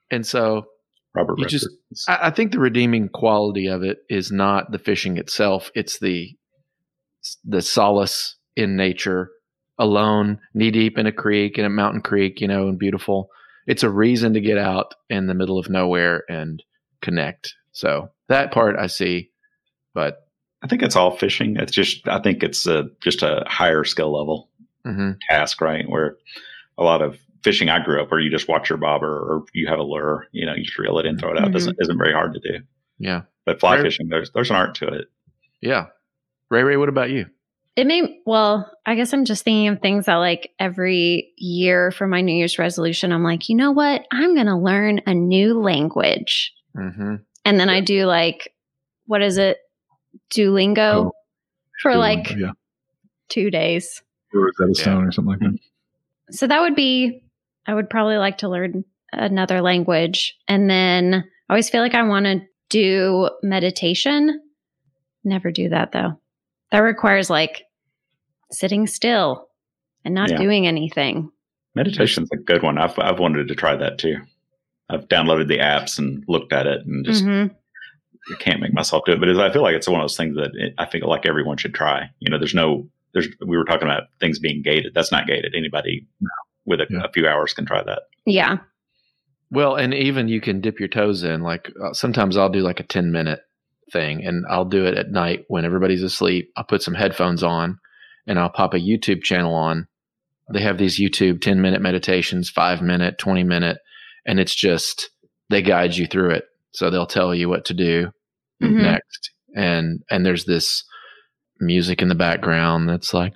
And so Robert you Redford. just, I, I think the redeeming quality of it is not the fishing itself. It's the, the solace in nature, alone, knee deep in a creek, in a mountain creek, you know, and beautiful. It's a reason to get out in the middle of nowhere and connect. So that part I see, but I think it's all fishing. It's just, I think it's a, just a higher skill level mm-hmm. task, right? Where a lot of fishing I grew up where you just watch your bobber or you have a lure, you know, you just reel it in, throw it out. Mm-hmm. Doesn't, isn't very hard to do. Yeah. But fly Ray, fishing, there's, there's an art to it. Yeah. Ray Ray, what about you? It may, well, I guess I'm just thinking of things that like every year for my New Year's resolution, I'm like, you know what? I'm going to learn a new language. Mm-hmm. And then I do like, what is it? Duolingo Oh, for Duolingo, like yeah. two days. Rosetta Stone Yeah. or something like that. So that would be, I would probably like to learn another language. And then I always feel like I want to do meditation. Never do that though. That requires like sitting still and not Yeah. doing anything. Meditation's a good one. I've, I've wanted to try that too. I've downloaded the apps and looked at it and just Mhm. I can't make myself do it. But I feel like it's one of those things that it, I feel like everyone should try. You know, there's no, there's, we were talking about things being gated. That's not gated. Anybody with a, Yeah. a few hours can try that. Yeah. Well, and even you can dip your toes in. Like uh, sometimes I'll do like a ten minute thing and I'll do it at night when everybody's asleep. I'll put some headphones on and I'll pop a YouTube channel on. They have these YouTube ten minute meditations, five minute, twenty minute, and it's just, they guide you through it. So they'll tell you what to do Mhm. next. And, and there's this music in the background that's like,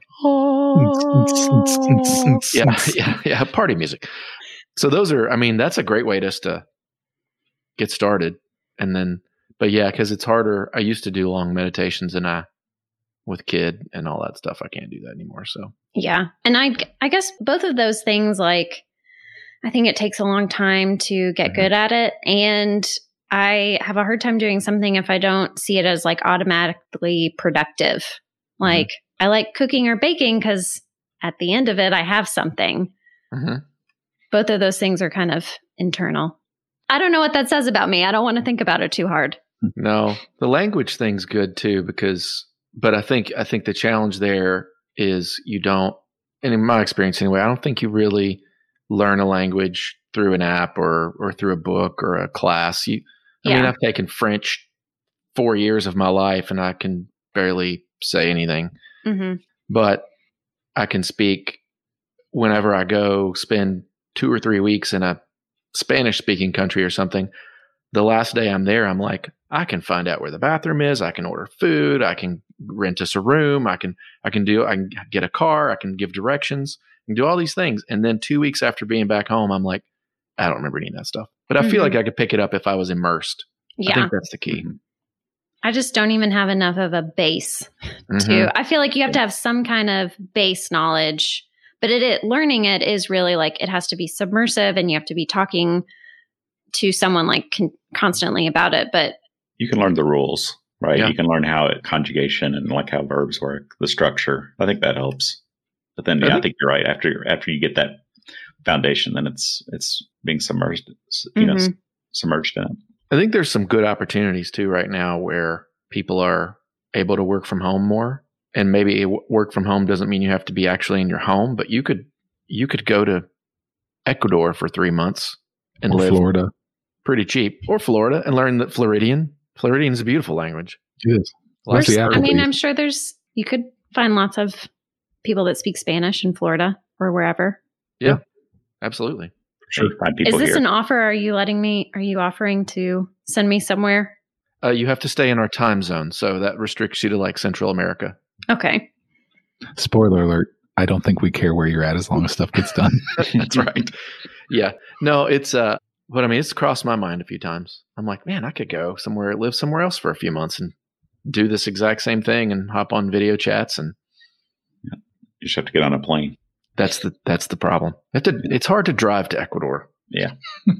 oh, yeah, yeah, yeah, party music. So those are, I mean, that's a great way just to get started. And then, but yeah, because it's harder. I used to do long meditations and I, with kid and all that stuff, I can't do that anymore. So Yeah. And I, I guess both of those things, like, I think it takes a long time to get Mhm. good at it. And I have a hard time doing something if I don't see it as like automatically productive. Like I like cooking or baking because at the end of it, I have something. Mhm. Both of those things are kind of internal. I don't know what that says about me. I don't want to think about it too hard. no, the language thing's good too, because, but I think, I think the challenge there is you don't, and in my experience anyway, I don't think you really learn a language through an app or, or through a book or a class. You, I mean, Yeah. I've taken French four years of my life and I can barely say anything, Mm-hmm. but I can speak whenever I go spend two or three weeks in a Spanish speaking country or something. The last day I'm there, I'm like, I can find out where the bathroom is. I can order food. I can rent us a room. I can, I can do, I can get a car. I can give directions. I can do all these things. And then two weeks after being back home, I'm like, I don't remember any of that stuff, but I feel Mhm. like I could pick it up if I was immersed. I Yeah. think that's the key. Mhm. I just don't even have enough of a base Mhm. to, I feel like you have to have some kind of base knowledge, but it, it learning it is really like, it has to be submersive and you have to be talking to someone like con- constantly about it. But You can learn the rules, right? Yeah. You can learn how it, conjugation and like how verbs work, the structure. I think that helps. But then, I yeah, I think- think you're right. After after you get that foundation, then it's it's being submerged, you know, Mhm. submerged in it. I think there's some good opportunities too right now where people are able to work from home more. And maybe w- work from home doesn't mean you have to be actually in your home, but you could you could go to Ecuador for three months and Or live Florida. pretty cheap, or Florida, and learn that Floridian. Floridian is a beautiful language. It is. Lots Where's of the I mean, Applebee's? I'm sure there's, you could find lots of people that speak Spanish in Florida or wherever. Absolutely. Sure, find people Is this here. an offer? Are you letting me, are you offering to send me somewhere? Uh, you have to stay in our time zone, so that restricts you to like Central America. Okay. Spoiler alert. I don't think we care where you're at as long as stuff gets done. That's right. Yeah. No, it's uh but I mean it's crossed my mind a few times. I'm like, man, I could go somewhere, live somewhere else for a few months and do this exact same thing and hop on video chats, and You just have to get on a plane. that's the that's the problem. You have to, it's hard to drive to Ecuador. Yeah.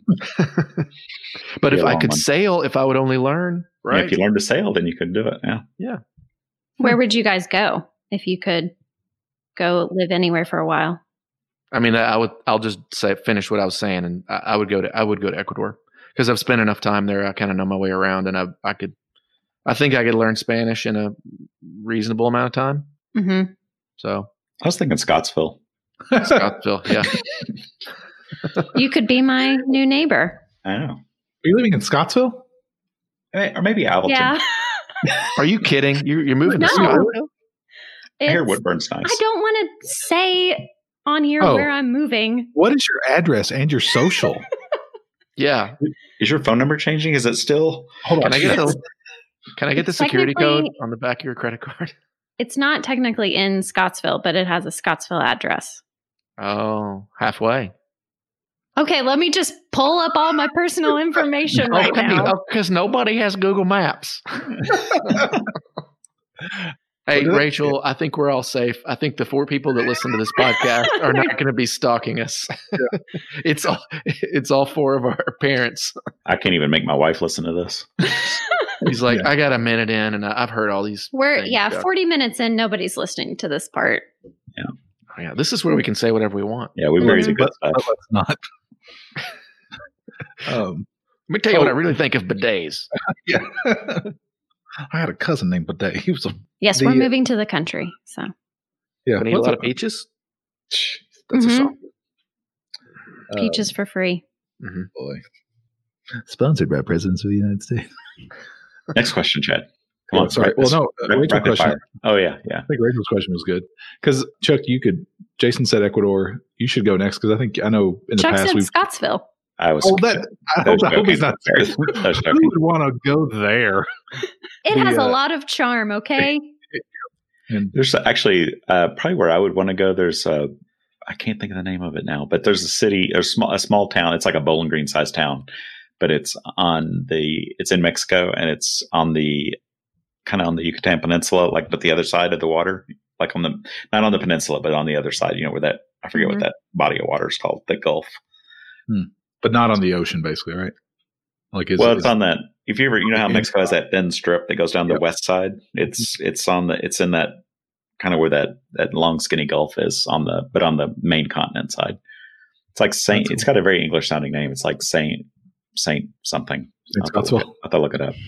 But Be if a I long could one. sail, if I would only learn, Yeah, right? if you learn to sail, then you could do it. Yeah. Where would you guys go if you could go live anywhere for a while? I mean, I would. I'll just say finish what I was saying, and I, I would go to. I would go to Ecuador because I've spent enough time there. I kind of know my way around, and I. I could. I think I could learn Spanish in a reasonable amount of time. Mm-hmm. So I was thinking Scottsville. Scottsville, yeah. You could be my new neighbor. I know. Are you living in Scottsville? Eh, Or maybe Appleton. Yeah. Are you kidding? You're, you're moving No. to Scottsville? I hear It's- Woodburn's nice. I don't want to say on here Oh. where I'm moving. What is your address and your social? Yeah. Is your phone number changing? Is it still? Hold Can on. I get the Can I get the security code Technically- on the back of your credit card? It's not technically in Scottsville, but it has a Scottsville address. Oh, halfway. Okay, let me just pull up all my personal information right now. Because nobody has Google Maps. Hey, What is it? Rachel, I think we're all safe. I think the four people that listen to this podcast are not going to be stalking us. it's all it's all four of our parents. I can't even make my wife listen to this. He's like, Yeah. I got a minute in, and I- I've heard all these. We're things. yeah, forty minutes in, nobody's listening to this part. Oh, yeah, this is where we can say whatever we want. Yeah, we buried the Mhm. good But, stuff. but let's not. um, Let me tell you what Oh. I really think of bidets. yeah. I had a cousin named Bidet. He was a Yes, The- we're moving to the country. So yeah. We need a what's lot a- of peaches. That's Mhm. a song. peaches for free. Mm-hmm. Boy. Sponsored by Presidents of the United States. Next question, Chad. Come on. Sorry. write Well, this. no. Uh, Rapid- Rachel's rapid question. fire. Oh, yeah, yeah. I think Rachel's question was good because Chuck, you could. Jason said Ecuador. You should go next because I think I know in the Chuck past said we've. Scottsville. I was. Oh, that I that was hope, I hope he's joking. not serious. That was Who joking. would want to go there? It The, has a uh, lot of charm, okay? And There's actually uh, probably where I would want to go. There's uh, I can't think of the name of it now, but there's a city, a small, a small town. It's like a Bowling Green sized town, but it's on the, it's in Mexico, and it's on the kind of on the Yucatan Peninsula, like but the other side of the water, like on the not on the peninsula, but on the other side. You know where that I forget Mhm. what that body of water is called, the Gulf. but not on the ocean, basically, right? Like, is, well, is- it's on that. If you ever, you know how Okay. Mexico has that thin strip that goes down the Yep. west side. It's it's on the it's in that kind of where that that long skinny Gulf is on the but on the main continent side. It's like Saint. That's It's got a very English sounding name. It's like Saint Saint something. Saint I'll have to look Scottsville? it- I'll have to look it up.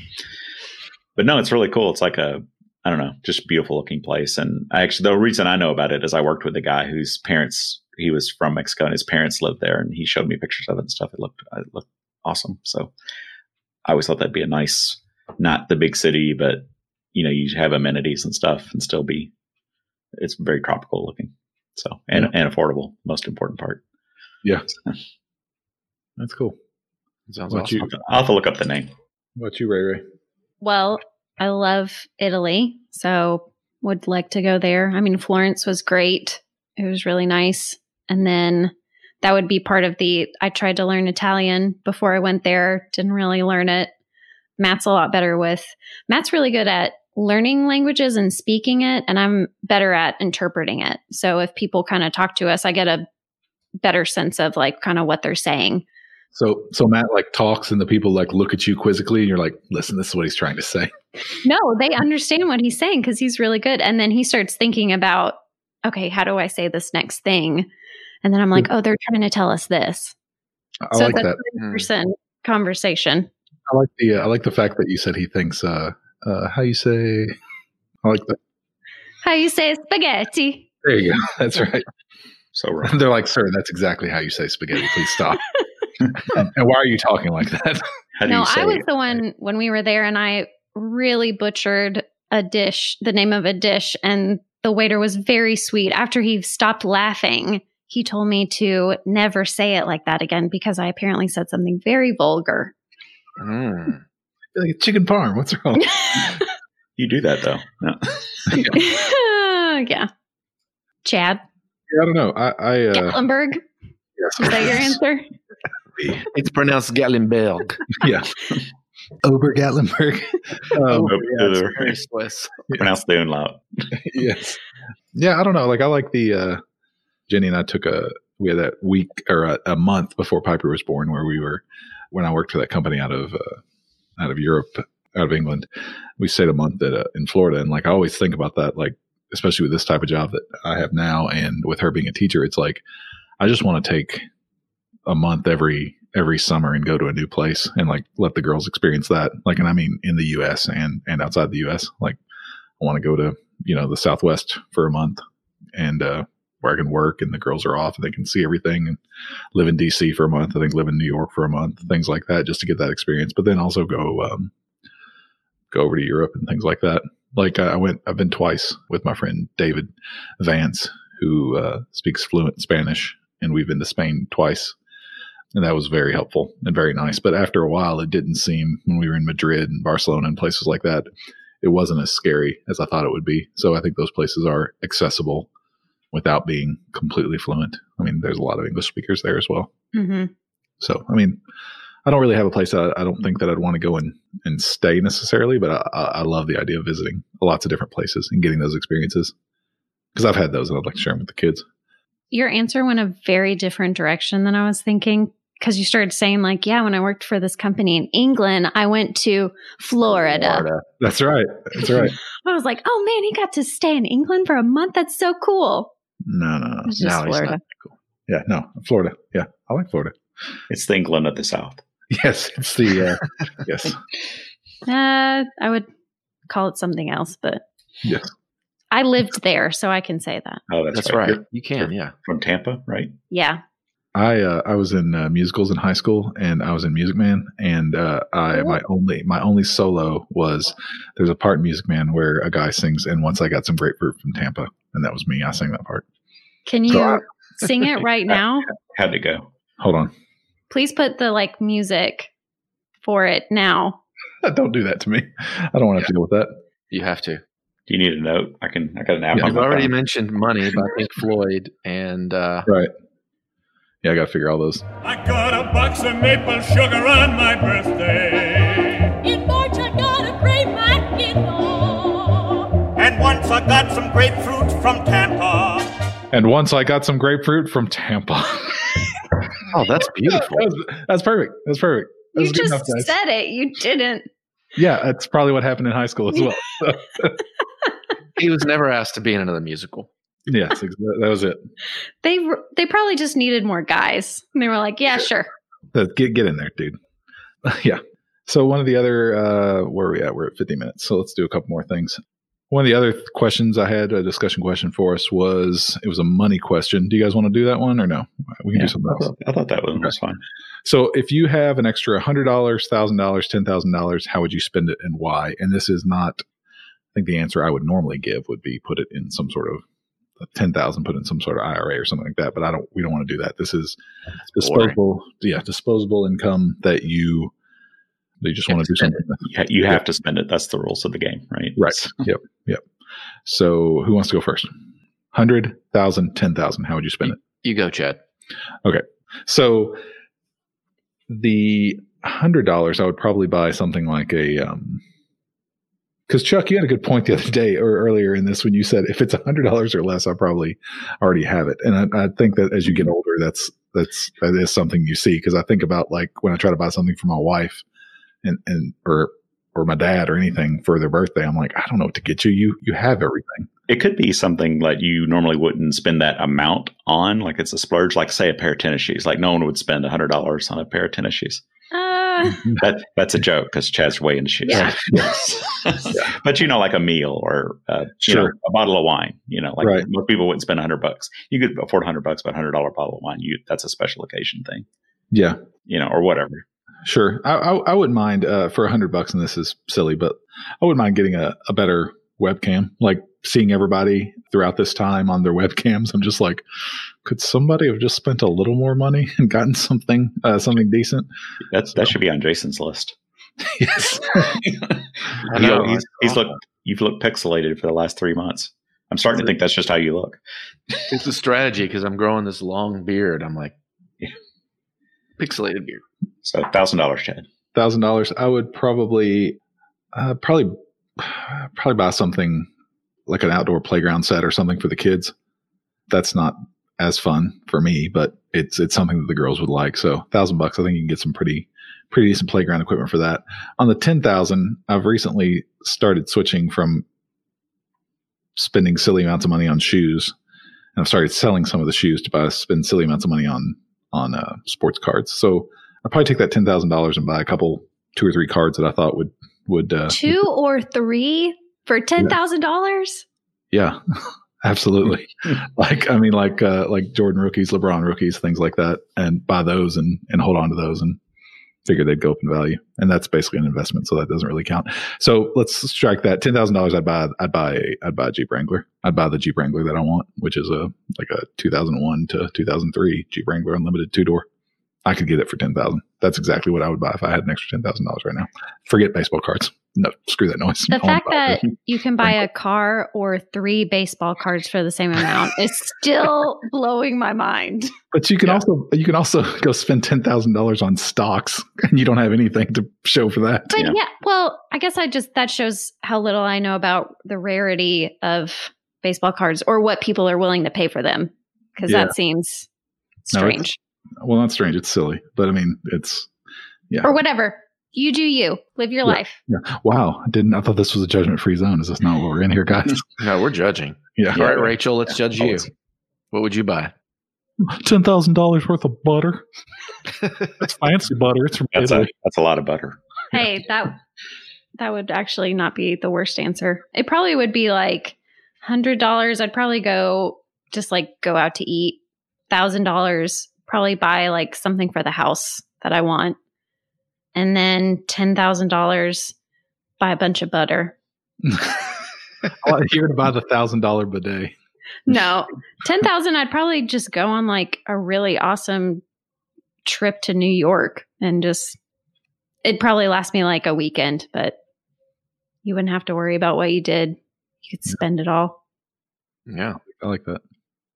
But no, it's really cool. It's like a I don't know, just beautiful looking place. And I actually the reason I know about it is I worked with a guy whose parents he was from Mexico and his parents lived there, and he showed me pictures of it and stuff. It looked it looked awesome. So I always thought that'd be a nice, not the big city, but you know, you have amenities and stuff and still be, it's very tropical looking. So, and, and affordable, most important part. yeah, that's cool. Sounds What awesome. you? I'll have to look up the name. What about you, Ray Ray? Well, I love Italy, so would like to go there. I mean, Florence was great. It was really nice. And then that would be part of the, I tried to learn Italian before I went there, didn't really learn it. Matt's a lot better with, Matt's really good at learning languages and speaking it, and I'm better at interpreting it. So if people kind of talk to us, I get a better sense of like kind of what they're saying. So, so Matt like talks, and the people like look at you quizzically, and you're like, "Listen, this is what he's trying to say." No, they understand what he's saying because he's really good. And then he starts thinking about, okay, how do I say this next thing? And then I'm like, oh, they're trying to tell us this. I so like that's that. a person conversation. I like the. Uh, I like the fact that you said he thinks. Uh, uh, how you say? I like that. How you say spaghetti? There you go. That's right. So wrong. They're like, "Sir, that's exactly how you say spaghetti. Please stop." and, and why are you talking like that? How do No, you say I was the one when we were there, and I really butchered a dish, the name of a dish, and the waiter was very sweet. After he stopped laughing, he told me to never say it like that again because I apparently said something very vulgar. Mm. Like chicken parm. What's wrong? You do that though. No. Yeah. Chad Yeah, I don't know. I, I uh, Gatlinburg, yes. is that your answer? It's pronounced Gallenberg. Yeah. Ober Gatlinburg. Um, Oh, Yeah, it's uh, very Swiss. Pronounce the umlaut. yes. Yeah, I don't know. Like, I like the uh, Jenny and I took a we had that week or a, a month before Piper was born, where we were when I worked for that company out of uh, out of Europe, out of England. We stayed a month at, uh, in Florida, and like I always think about that, like especially with this type of job that I have now, and with her being a teacher, it's like I just want to take a month every every summer and go to a new place and like let the girls experience that. Like, and I mean in the U S and and outside the U S. Like, I want to go to, you know, the Southwest for a month and uh, where I can work and the girls are off and they can see everything, and live in D C for a month. I think live in New York for a month, things like that, just to get that experience. But then also go um, go over to Europe and things like that. Like I went, I've been twice with my friend David Vance, who uh, speaks fluent Spanish, and we've been to Spain twice. And that was very helpful and very nice. But after a while, it didn't seem, when we were in Madrid and Barcelona and places like that, it wasn't as scary as I thought it would be. So I think those places are accessible without being completely fluent. I mean, there's a lot of English speakers there as well. Mm-hmm. So, I mean, I don't really have a place I, I don't think that I'd want to go and, and stay necessarily, but I, I love the idea of visiting lots of different places and getting those experiences, because I've had those and I'd like to share them with the kids. Your answer went a very different direction than I was thinking, because you started saying like, yeah, when I worked for this company in England, I went to Florida. Florida. That's right. That's right. I was like, oh man, he got to stay in England for a month. That's so cool. No, no, no. It's just No, he's Florida. not cool. Yeah, no, Florida. Yeah, I like Florida. It's the England of the South. Yes, it's the, uh, yes, Uh, I would call it something else, but yes. I lived there, so I can say that. Oh, that's, That's right. right. You're You can, yeah. from Tampa, right? Yeah. I uh, I was in uh, musicals in high school, and I was in Music Man, and uh, I my only my only solo was there's a part in Music Man where a guy sings, and once I got some grapefruit from Tampa, and that was me. I sang that part. Can you So I- sing it right now? Had to go. Hold on, Please put the like music for it now. don't do that to me. I don't want to have to deal with that. You have to. Do you need a note? I can. I got an app. Yeah, on You've my already phone. mentioned Money by Pink Floyd, and uh, Right. Yeah, I got to figure all those. I got a box of maple sugar on my birthday. In March I got a great magnificent. And once I got some grapefruit from Tampa. And once I got some grapefruit from Tampa. oh, that's beautiful. that was, that's perfect. That's perfect. That You was good just enough, guys. said it. You didn't. Yeah, that's probably what happened in high school as well. He was never asked to be in another musical. Yes, ex- that was it. They they probably just needed more guys. And they were like, yeah, sure. Uh, Get get in there, dude. Yeah. So one of the other, uh, where are we at? We're at fifty minutes. So let's do a couple more things. One of the other th- questions I had, a discussion question for us, was it was a money question. Do you guys want to do that one or no? We can Yeah, do something I else. thought, I thought that one was fine. So if you have an extra one hundred dollars, one thousand dollars, ten thousand dollars, how would you spend it and why? And this is not, I think the answer I would normally give would be put it in some sort of ten thousand, put in some sort of I R A or something like that. But I don't, we don't want to do that. This is disposable, yeah, disposable income that you, that you just You want have to do to spend something with. You, ha- you have to spend it. That's the rules of the game, right? Right. Yep. Yep. So who wants to go first? one hundred thousand, ten thousand. How would you spend it? You go, Chad. So the one hundred dollars, I would probably buy something like a, um, because Chuck, you had a good point the other day or earlier in this when you said if it's one hundred dollars or less, I probably already have it. And I, I think that as you get older, that's that's that is something you see. Because I think about like when I try to buy something for my wife and and or or my dad or anything for their birthday, I'm like, I don't know what to get you. You you have everything. It could be something that you normally wouldn't spend that amount on, like it's a splurge, like say a pair of tennis shoes. Like no one would spend one hundred dollars on a pair of tennis shoes. Uh, That That's a joke because Chad's way into shoes. Yeah. Yeah. But you know, like a meal or uh, you Sure. know, a bottle of wine. You know, like Right. most people wouldn't spend one hundred bucks. You could afford one hundred bucks, but a one hundred dollar bottle of wine, you that's a special occasion thing. Yeah. You know, or whatever. Sure. I, I, I wouldn't mind uh, for a hundred bucks, and this is silly, but I wouldn't mind getting a, a better webcam, like seeing everybody throughout this time on their webcams. I'm just like, could somebody have just spent a little more money and gotten something, uh, something decent? That's that should be on Jason's list. Yes. I You know. know, he's, he's looked. You've looked pixelated for the last three months. I'm starting to think that's just how you look. It's a strategy because I'm growing this long beard. I'm like, Yeah. pixelated beard. So thousand dollars, Chad. Thousand dollars. I would probably, uh, probably, probably buy something like an outdoor playground set or something for the kids. That's not as fun for me, but it's it's something that the girls would like. So thousand bucks, I think you can get some pretty pretty decent playground equipment for that. On the ten thousand, I've recently started switching from spending silly amounts of money on shoes and I've started selling some of the shoes to buy spend silly amounts of money on on uh, sports cards. So I'll probably take that ten thousand dollars and buy a couple, two or three cards that I thought would would uh, two or three for ten thousand dollars. Yeah, absolutely. like I mean, like uh, like Jordan rookies, LeBron rookies, things like that, and buy those and and hold on to those and figure they'd go up in value. And that's basically an investment, so that doesn't really count. So let's strike that ten thousand dollars. I'd buy I'd buy a, I'd buy a Jeep Wrangler. I'd buy the Jeep Wrangler that I want, which is a like a two thousand one to two thousand three Jeep Wrangler Unlimited two door. I could get it for ten thousand. That's exactly what I would buy if I had an extra ten thousand dollars right now. Forget baseball cards. No, screw that noise. The fact that you can buy a car or three baseball cards for the same amount is still blowing my mind. But you can Yeah. also you can also go spend ten thousand dollars on stocks, and you don't have anything to show for that. But Yeah. yeah, well, I guess I just that shows how little I know about the rarity of baseball cards or what people are willing to pay for them, because Yeah. that seems No, strange. Well, not strange. It's silly, but I mean, it's yeah. Or whatever. You do you. Live your Yeah. life. yeah. Wow, I didn't. I thought this was a judgment-free zone. Is this not what we're in here, guys? No, we're judging. Yeah, All right, Rachel, let's judge you. Always. What would you buy? ten thousand dollars worth of butter. It's fancy butter. It's from That's a Italy. that's a lot of butter. Hey, that that would actually not be the worst answer. It probably would be like hundred dollars. I'd probably go just like go out to eat. Thousand dollars, probably buy like something for the house that I want. And then ten thousand dollars, buy a bunch of butter. I want you to buy the thousand dollar bidet. No, ten thousand. I'd probably just go on like a really awesome trip to New York and just. It'd probably last me like a weekend, but you wouldn't have to worry about what you did. You could spend it all. Yeah. I like that.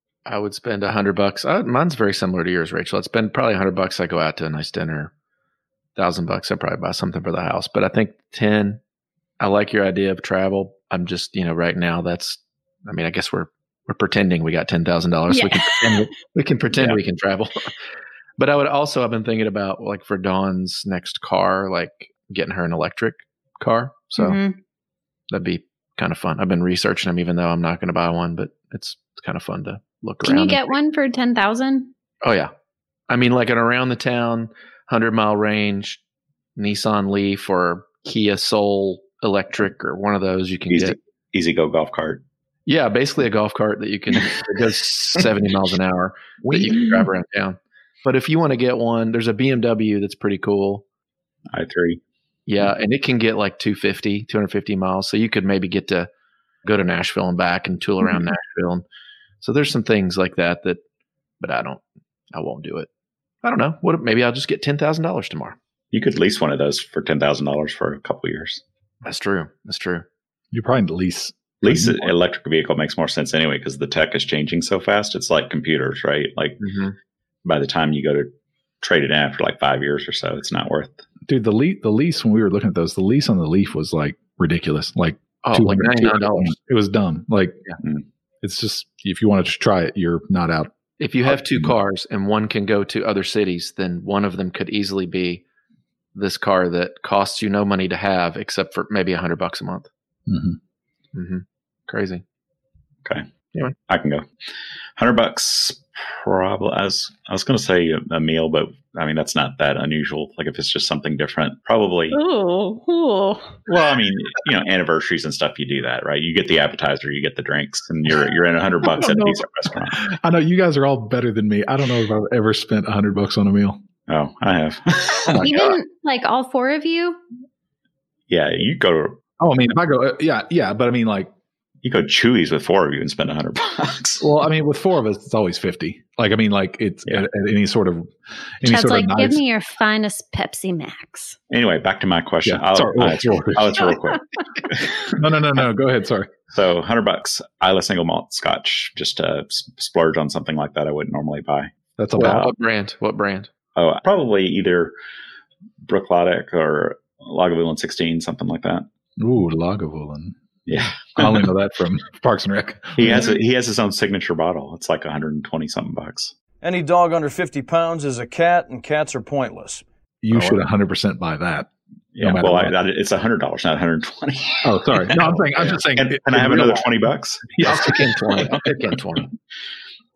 I would spend a hundred bucks. Uh, mine's very similar to yours, Rachel. I'd spend probably a hundred bucks. I go out to a nice dinner. Thousand bucks. I'd probably buy something for the house. But I think ten. I like your idea of travel. I'm just, you know, right now that's. I mean, I guess we're we're pretending we got ten thousand dollars. Yeah. We can pretend, we can pretend Yeah. we can travel. But I would also. I've been thinking about like for Dawn's next car, like getting her an electric car. So Mhm. that'd be kind of fun. I've been researching them, even though I'm not going to buy one. But it's it's kind of fun to look Can around. you and- get one for ten thousand? Oh yeah, I mean like an around the town, hundred mile range, Nissan Leaf or Kia Soul electric or one of those you can Easy get. easy go golf cart. Yeah, basically a golf cart that you can that goes seventy miles an hour that you can drive around town. But if you want to get one, there's a B M W that's pretty cool. I three. Yeah, and it can get like two fifty, two fifty miles. So you could maybe get to go to Nashville and back and tool around Mhm. Nashville. And so there's some things like that that, but I don't, I won't do it. I don't know. What? Maybe I'll just get ten thousand dollars tomorrow. You could lease one of those for ten thousand dollars for a couple of years. That's true. That's true. You probably need to lease. Lease Mhm. an electric vehicle makes more sense anyway because the tech is changing so fast. It's like computers, right? Like Mm-hmm. by the time you go to trade it in after like five years or so, it's not worth. Dude, the lease, the lease when we were looking at those, the lease on the Leaf was like ridiculous. Like Oh, like two hundred ninety-nine dollars. It was dumb. Like Yeah. Mm. it's just if you want to just try it, you're not out. If you have two cars and one can go to other cities, then one of them could easily be this car that costs you no money to have except for maybe a hundred bucks a month. Mm-hmm. Mm-hmm. Crazy. Okay. Anyway. I can go. Hundred bucks, probably. I was, I was going to say a, a meal, but I mean, that's not that unusual. Like if it's just something different, probably. Ooh, ooh. Well, I mean, you know, anniversaries and stuff, you do that, right? You get the appetizer, you get the drinks, and you're you're in a hundred bucks at a know. decent restaurant. I know you guys are all better than me. I don't know if I've ever spent a hundred bucks on a meal. Oh, I have. Oh my God. Even like all four of you? Yeah, you go to Oh, I mean, if I go, uh, yeah, yeah, but I mean, like, you go Chewy's with four of you and spend a hundred bucks. well, I mean, with four of us, it's always fifty. Like, I mean, like it's Yeah. at, at any sort of any Chad's sort like, of give nice. me your finest Pepsi Max. Anyway, back to my question. Yeah, I'll, sorry. I'll, Oh, answer, sorry. I'll answer real quick. No, no, no, no. Go ahead. Sorry. So, hundred bucks, Isla single malt Scotch, just to s- splurge on something like that I wouldn't normally buy. That's a What, lot. what brand? What brand? Oh, probably either Brookladic or Lagavulin sixteen, something like that. Ooh, Lagavulin. Yeah, I only know that from Parks and Rec. he has a, he has his own signature bottle. It's like one hundred twenty something bucks. Any dog under fifty pounds is a cat, and cats are pointless. You Oh, should wow. one hundred percent buy that. Yeah, matter well, I, what. I, it's one hundred dollars, not one hundred twenty. Oh, sorry. No, I'm saying. I'm just saying. And, it- and I in have real another life- twenty bucks. Yeah, I'll kick in twenty. I'll kick in twenty.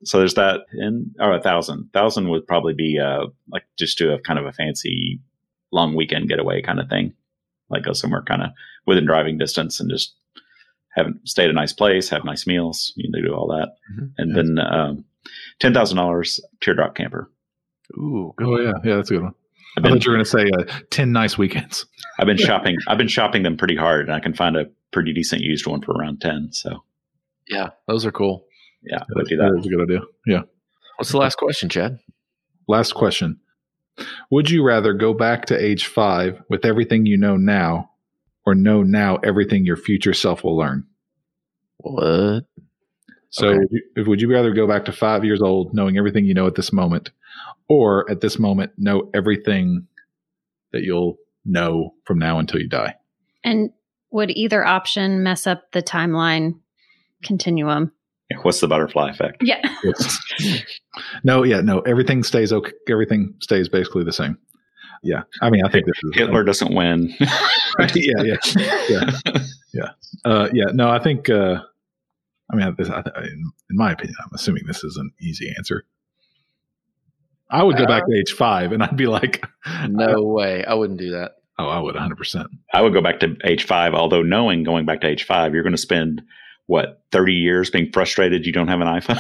So there's that, and or a thousand. Thousand would probably be uh like just do a kind of a fancy long weekend getaway kind of thing, like go somewhere kind of within driving distance and just have stay at a nice place, have nice meals, you know, do all that, mm-hmm. and yeah. then um, ten thousand dollars teardrop camper. Ooh, good oh yeah, yeah, that's a good one. I've been, I thought you were going to say uh, ten nice weekends. I've been shopping. I've been shopping them pretty hard, and I can find a pretty decent used one for around ten. So yeah, those are cool. Yeah, I would do that. That's a good idea. Yeah. What's the last question, Chad? Last question. Would you rather go back to age five with everything you know now, or know now everything your future self will learn? What? So okay. would, you, would you rather go back to five years old knowing everything you know at this moment, or at this moment know everything that you'll know from now until you die? And would either option mess up the timeline continuum? What's the butterfly effect? Yeah. no, yeah, no. Everything stays okay. Everything stays basically the same. Yeah. I mean, I think this is Hitler doesn't win. yeah, yeah, yeah, yeah. Uh, yeah. No, I think. Uh, I mean, this, I, in, in my opinion, I'm assuming this is an easy answer. I would go uh, back to age five, and I'd be like, "No way, I wouldn't do that." Oh, I would, one hundred percent. I would go back to age five, although knowing going back to age five, you're going to spend. What, thirty years being frustrated you don't have an iPhone?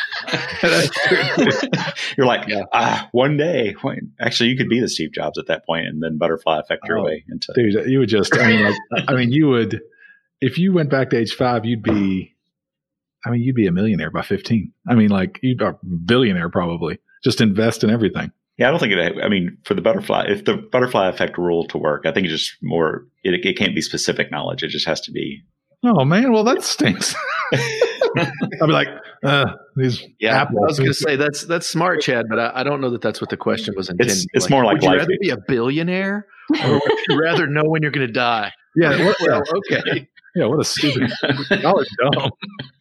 You're like, yeah. ah, one day. Actually, you could be the Steve Jobs at that point and then butterfly effect your oh, way into. Dude, you would just, I mean, like, I mean, you would, if you went back to age five, you'd be, I mean, you'd be a millionaire by fifteen. I mean, like, you'd be a billionaire probably. Just invest in everything. Yeah, I don't think it, I mean, for the butterfly, if the butterfly effect rule to work, I think it's just more, it, it can't be specific knowledge. It just has to be. Oh man, well that stinks. I'd be like, uh, these. Yeah, apples. I was going to say that's that's smart, Chad, but I, I don't know that that's what the question was intended. It's, it's like, more like, would you life. rather be a billionaire, or would you rather know when you're going to die? Yeah, what, well, okay. Yeah, what a stupid. Y'all are dumb.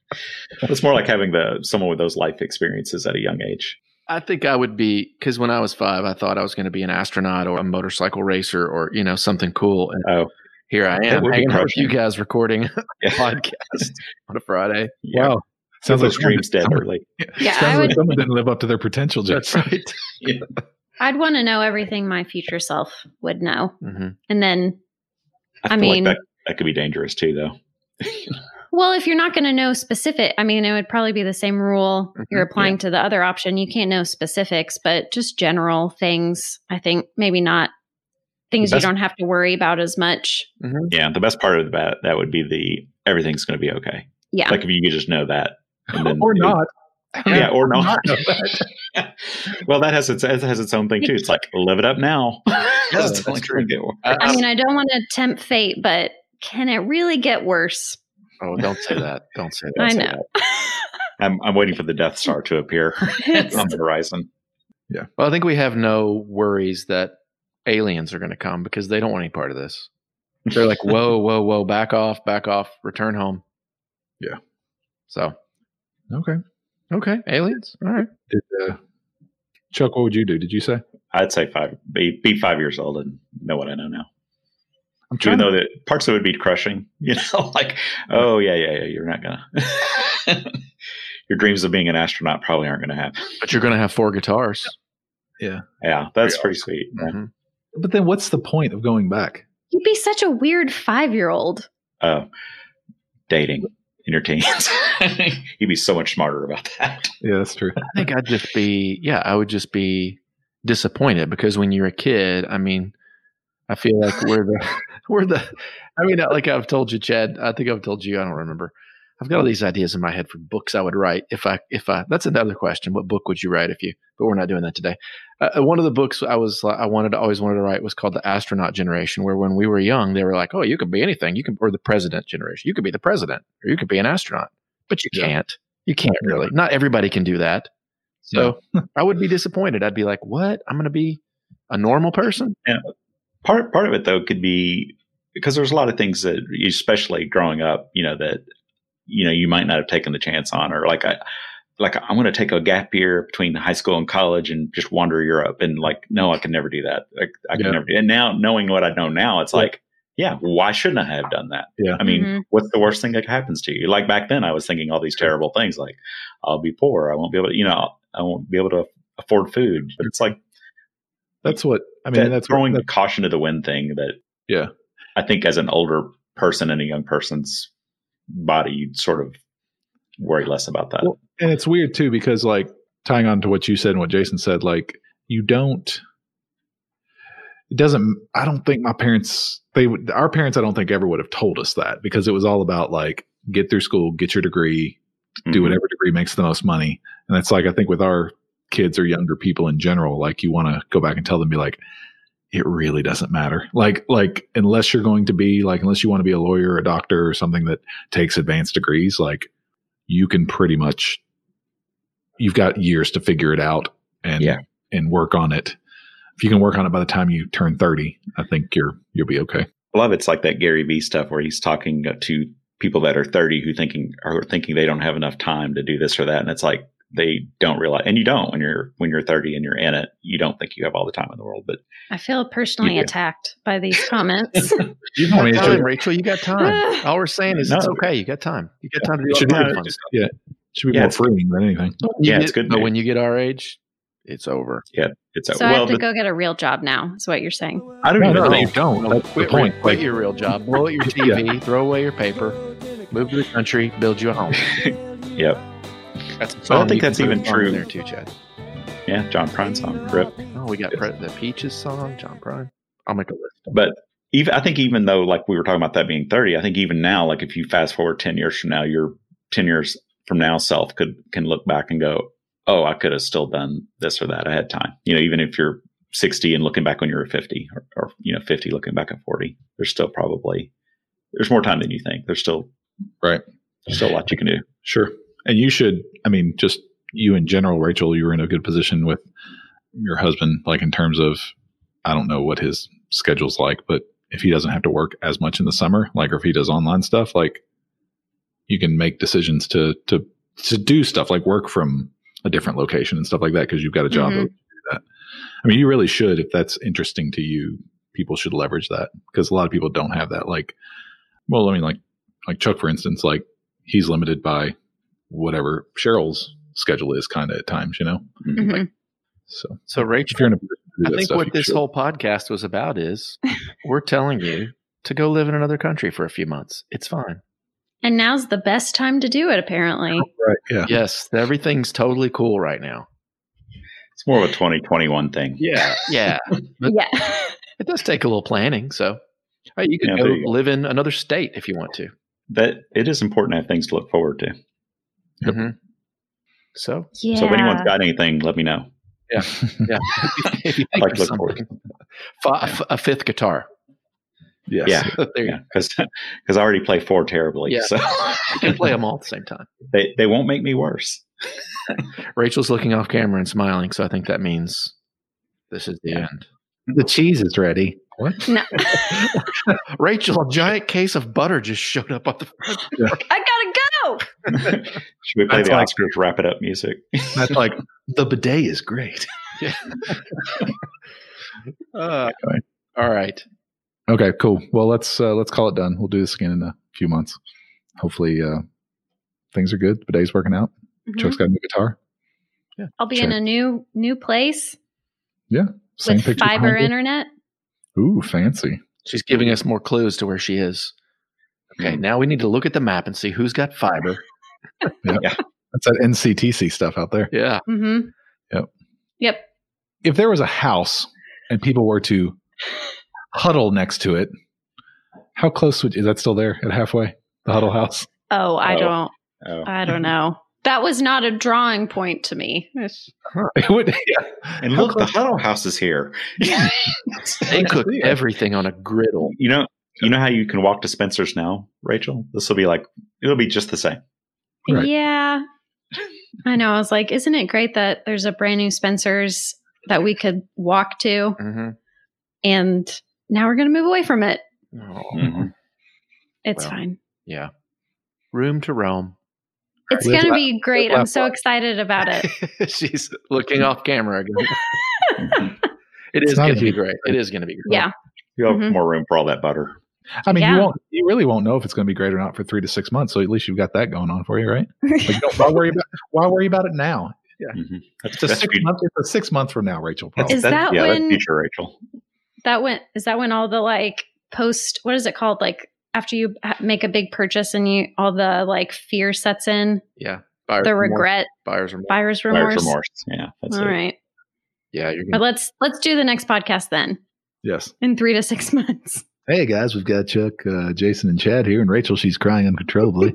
It's more like having the someone with those life experiences at a young age. I think I would be, because when I was five, I thought I was going to be an astronaut or a motorcycle racer or you know something cool. And oh. Here I am, hanging out with you guys recording a podcast on a Friday. Yeah. Wow. Sounds like dreams dead early. Yeah, Sounds I like would, someone didn't live up to their potential. That's right. Yeah. I'd want to know everything my future self would know. Mm-hmm. And then, I, I mean, like that, that could be dangerous too, though. Well, if you're not going to know specific, I mean, it would probably be the same rule mm-hmm. you're applying yeah. to the other option. You can't know specifics, but just general things, I think maybe not. Things best, you don't have to worry about as much. Mm-hmm. Yeah, the best part of that that would be the everything's going to be okay. Yeah, like if you could just know that, and then or not. Yeah, or not. That. Well, that has its it has its own thing too. It's like live it up now. Yeah, that's true. I mean, I don't want to tempt fate, but can it really get worse? Oh, don't say that. Don't say that. I say know. That. I'm I'm waiting for the Death Star to appear on the horizon. Yeah. Well, I think we have no worries that aliens are going to come because they don't want any part of this. They're like, whoa, whoa, whoa, back off, back off, return home. Yeah. So. Okay. Okay. Aliens. All right. Did, uh, Chuck, what would you do? Did you say? I'd say five, be, be five years old and know what I know now. I'm trying Even to, though that parts of it would be crushing, you know, like, oh yeah, yeah, yeah, you're not gonna. Your dreams of being an astronaut probably aren't going to happen. But you're going to have four guitars. Yeah. Yeah, that's pretty sweet. Mm-hmm. But then what's the point of going back? You'd be such a weird five-year-old. Oh, uh, dating in your teens. You'd be so much smarter about that. Yeah, that's true. I think I'd just be, yeah, I would just be disappointed because when you're a kid, I mean, I feel like we're the, we're the, I mean, like I've told you, Chad, I think I've told you, I don't remember. I've got all these ideas in my head for books I would write if I, if I, that's another question. What book would you write if you, but we're not doing that today. Uh, one of the books I was, I wanted to, always wanted to write was called The Astronaut Generation, where when we were young, they were like, oh, you could be anything. You can, or the President Generation. You could be the president or you could be an astronaut, but you yeah. can't, you can't really, not everybody can do that. So no. I would be disappointed. I'd be like, what? I'm going to be a normal person. Yeah. Part, part of it though could be because there's a lot of things that, especially growing up, you know, that, you know, you might not have taken the chance on, or like I, like I'm going to take a gap year between high school and college and just wander Europe. And like, no, I can never do that. Like I can yeah. never do. And now knowing what I know now, it's yeah. like, yeah, why shouldn't I have done that? Yeah. I mean, Mhm. what's the worst thing that happens to you? Like back then, I was thinking all these terrible things, like I'll be poor, I won't be able to, you know, I won't be able to afford food. But it's like That's what I mean. that That's throwing what, the caution to the wind thing. That yeah. I think as an older person in a young person's body, you'd sort of worry less about that. Well, and it's weird too because, like, tying on to what you said and what Jason said, like, you don't. It doesn't. I don't think my parents. They would. Our parents. I don't think ever would have told us that because it was all about like get through school, get your degree, do Mhm. whatever degree makes the most money. And it's like I think with our kids or younger people in general, like you want to go back and tell them, be like, it really doesn't matter. Like, like unless you're going to be like, unless you want to be a lawyer or a doctor or something that takes advanced degrees, like you can pretty much, you've got years to figure it out and, Yeah. and work on it. If you can work on it by the time you turn thirty, I think you're, you'll be okay. A lot of it's like that Gary Vee stuff where he's talking to people that are thirty who thinking are thinking they don't have enough time to do this or that, and it's like they don't realize, and you don't when you're when you're thirty and you're in it, you don't think you have all the time in the world. But I feel personally Yeah. attacked by these comments. You You know, I mean, got it time, should, Rachel. You got time. All we're saying is it's No. okay. You got time. You got time to do it all should the be, fun fun stuff. yeah, it should be Yeah, more it's- freeing than anything. When you Yeah, get- it's good. But when you get our age, it's over. yeah, it's So I well. have to but go get a real job now, is what you're saying. I don't No, even no, know. you don't. No, That's the quit, point. quit Like, your real job. Blow out your T V. Throw away your paper. Move to the country. Build you a home. Yep. That's a I don't song think you that's can put even on true. there too, Chad. Yeah, John Prine song, Rip. Oh, we got Pre- the Peaches song, John Prine. I'll make a list. But even I think even though like we were talking about that being thirty, I think even now, like if you fast forward ten years from now, your ten years from now self could can look back and go, oh, I could have still done this or that. I had time. You know, even if you're sixty and looking back when you were fifty, or, or you know, fifty looking back at forty, there's still probably there's more time than you think. There's still right. there's still a lot you can do. Sure. And you should, I mean, just you in general, Rachel, you were in a good position with your husband, like in terms of, I don't know what his schedule's like, but if he doesn't have to work as much in the summer, like, or if he does online stuff, like you can make decisions to, to, to do stuff like work from a different location and stuff like that. Cause you've got a job Mhm. to do that. I mean, you really should, if that's interesting to you, people should leverage that because a lot of people don't have that. Like, well, I mean, like, like Chuck, for instance, like he's limited by whatever Cheryl's schedule is kind of at times, you know? Mhm. So So, if Rachel, you're in a position to do I that think stuff, what you this should. whole podcast was about is we're telling you to go live in another country for a few months. It's fine. And now's the best time to do it, apparently. Right. Yeah. Yes, everything's totally cool right now. It's more of a twenty twenty-one thing. Yeah, yeah. But Yeah. it does take a little planning. So hey, you can Yeah, go there you go. live in another state if you want to. That it is important to have things to look forward to. Yep. Mhm. So Yeah. So if anyone's got anything, let me know. yeah, if you I'd think like of to look forward to something, Fi- a fifth guitar. Yes. Yeah. There you Yeah, because I already play four terribly, Yeah. so You can play them all at the same time. they they won't make me worse. Rachel's looking off camera and smiling, so I think that means this is the Yeah. end. The cheese is ready. What? No. Rachel, a giant case of butter just showed up on the front door. I gotta go. Should we play That's the like- Oscars wrap it up music? That's like the bidet is great. Uh, all right. Okay, cool. Well, let's uh, let's call it done. We'll do this again in a few months. Hopefully, uh, things are good. Bidet's working out. Mhm. Chuck's got a new guitar. I'll be in Check. a new new place Yeah, same with picture. fiber behind you. internet. Ooh, fancy. She's giving us more clues to where she is. Okay, now we need to look at the map and see who's got fiber. That's that N C T C stuff out there. Yeah. Mm-hmm. Yep. Yep. If there was a house and people were to huddle next to it, how close would is that still there at halfway? The huddle house. Oh, I Oh. don't. Oh. I don't know. That was not a drawing point to me. It would. Yeah. And How look, the close- Huddle House is here. They cook everything on a griddle. You know, you know how you can walk to Spencer's now, Rachel? This will be like it'll be just the same. Right. Yeah. I know. I was like, isn't it great that there's a brand new Spencer's that we could walk to? Mm-hmm. And now we're going to move away from it. Oh, Mhm. It's Well. fine. yeah. Room to roam. It's Live going to la- be great. live I'm so laugh. excited about it. She's looking off camera again. Mhm. It It's is not going a to be huge- great. It is going to be great. Yeah. You have Mhm. more room for all that butter. I mean, Yeah. you won't. You really won't know if it's going to be great or not for three to six months. So at least you've got that going on for you, right? Like, don't, why worry about? Why worry about it now? Mm-hmm. That's, It's a that's six future- months. It's a six month from now, Rachel. Probably. Is that yeah, when- that's future Rachel? That went is that when all the like post what is it called like after you ha- make a big purchase and you all the like fear sets in, Yeah. Buyer's the remorse. regret, Buyer's remorse. buyer's Buyer's remorse. remorse. Yeah, that's All it. right, Yeah, you're but gonna, let's let's do the next podcast then Yes. in three to six months. Hey guys, we've got Chuck, uh, Jason, and Chad here, and Rachel. She's crying uncontrollably.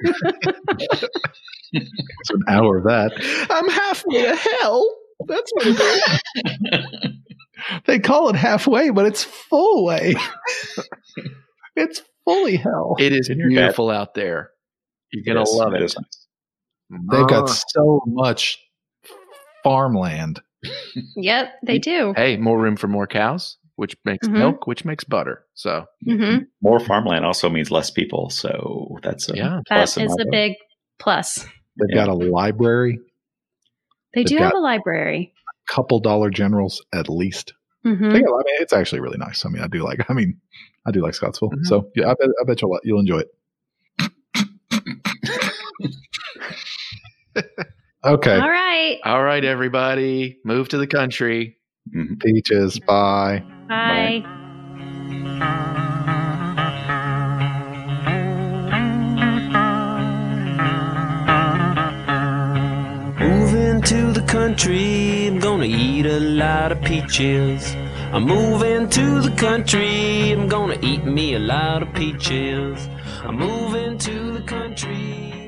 It's an hour of that. I'm halfway to hell. That's what it is. They call it halfway, but it's full way. It's fully hell. it is In your beautiful out there. You're gonna Yes, love it. is nice. They've got Ah. so much farmland. Yep, they do. Hey, more room for more cows, which makes Mhm. milk, which makes butter. So hmm More farmland also means less people, so that's a yeah, That plus is in my a book. big plus. They've Yeah. got a library, They They've do got- have a library. couple Dollar Generals at least. hmm They got- I mean, it's actually really nice. I mean, I do like. I mean, I do like Scottsville. Mhm. So yeah, I bet. I bet you'll you'll enjoy it. Okay. All right. all right, everybody, move to the country. Mhm. Peaches. Bye. Bye. Moving to the country, I'm gonna eat a lot of peaches. I'm moving to the country, I'm gonna eat me a lot of peaches. I'm moving to the country.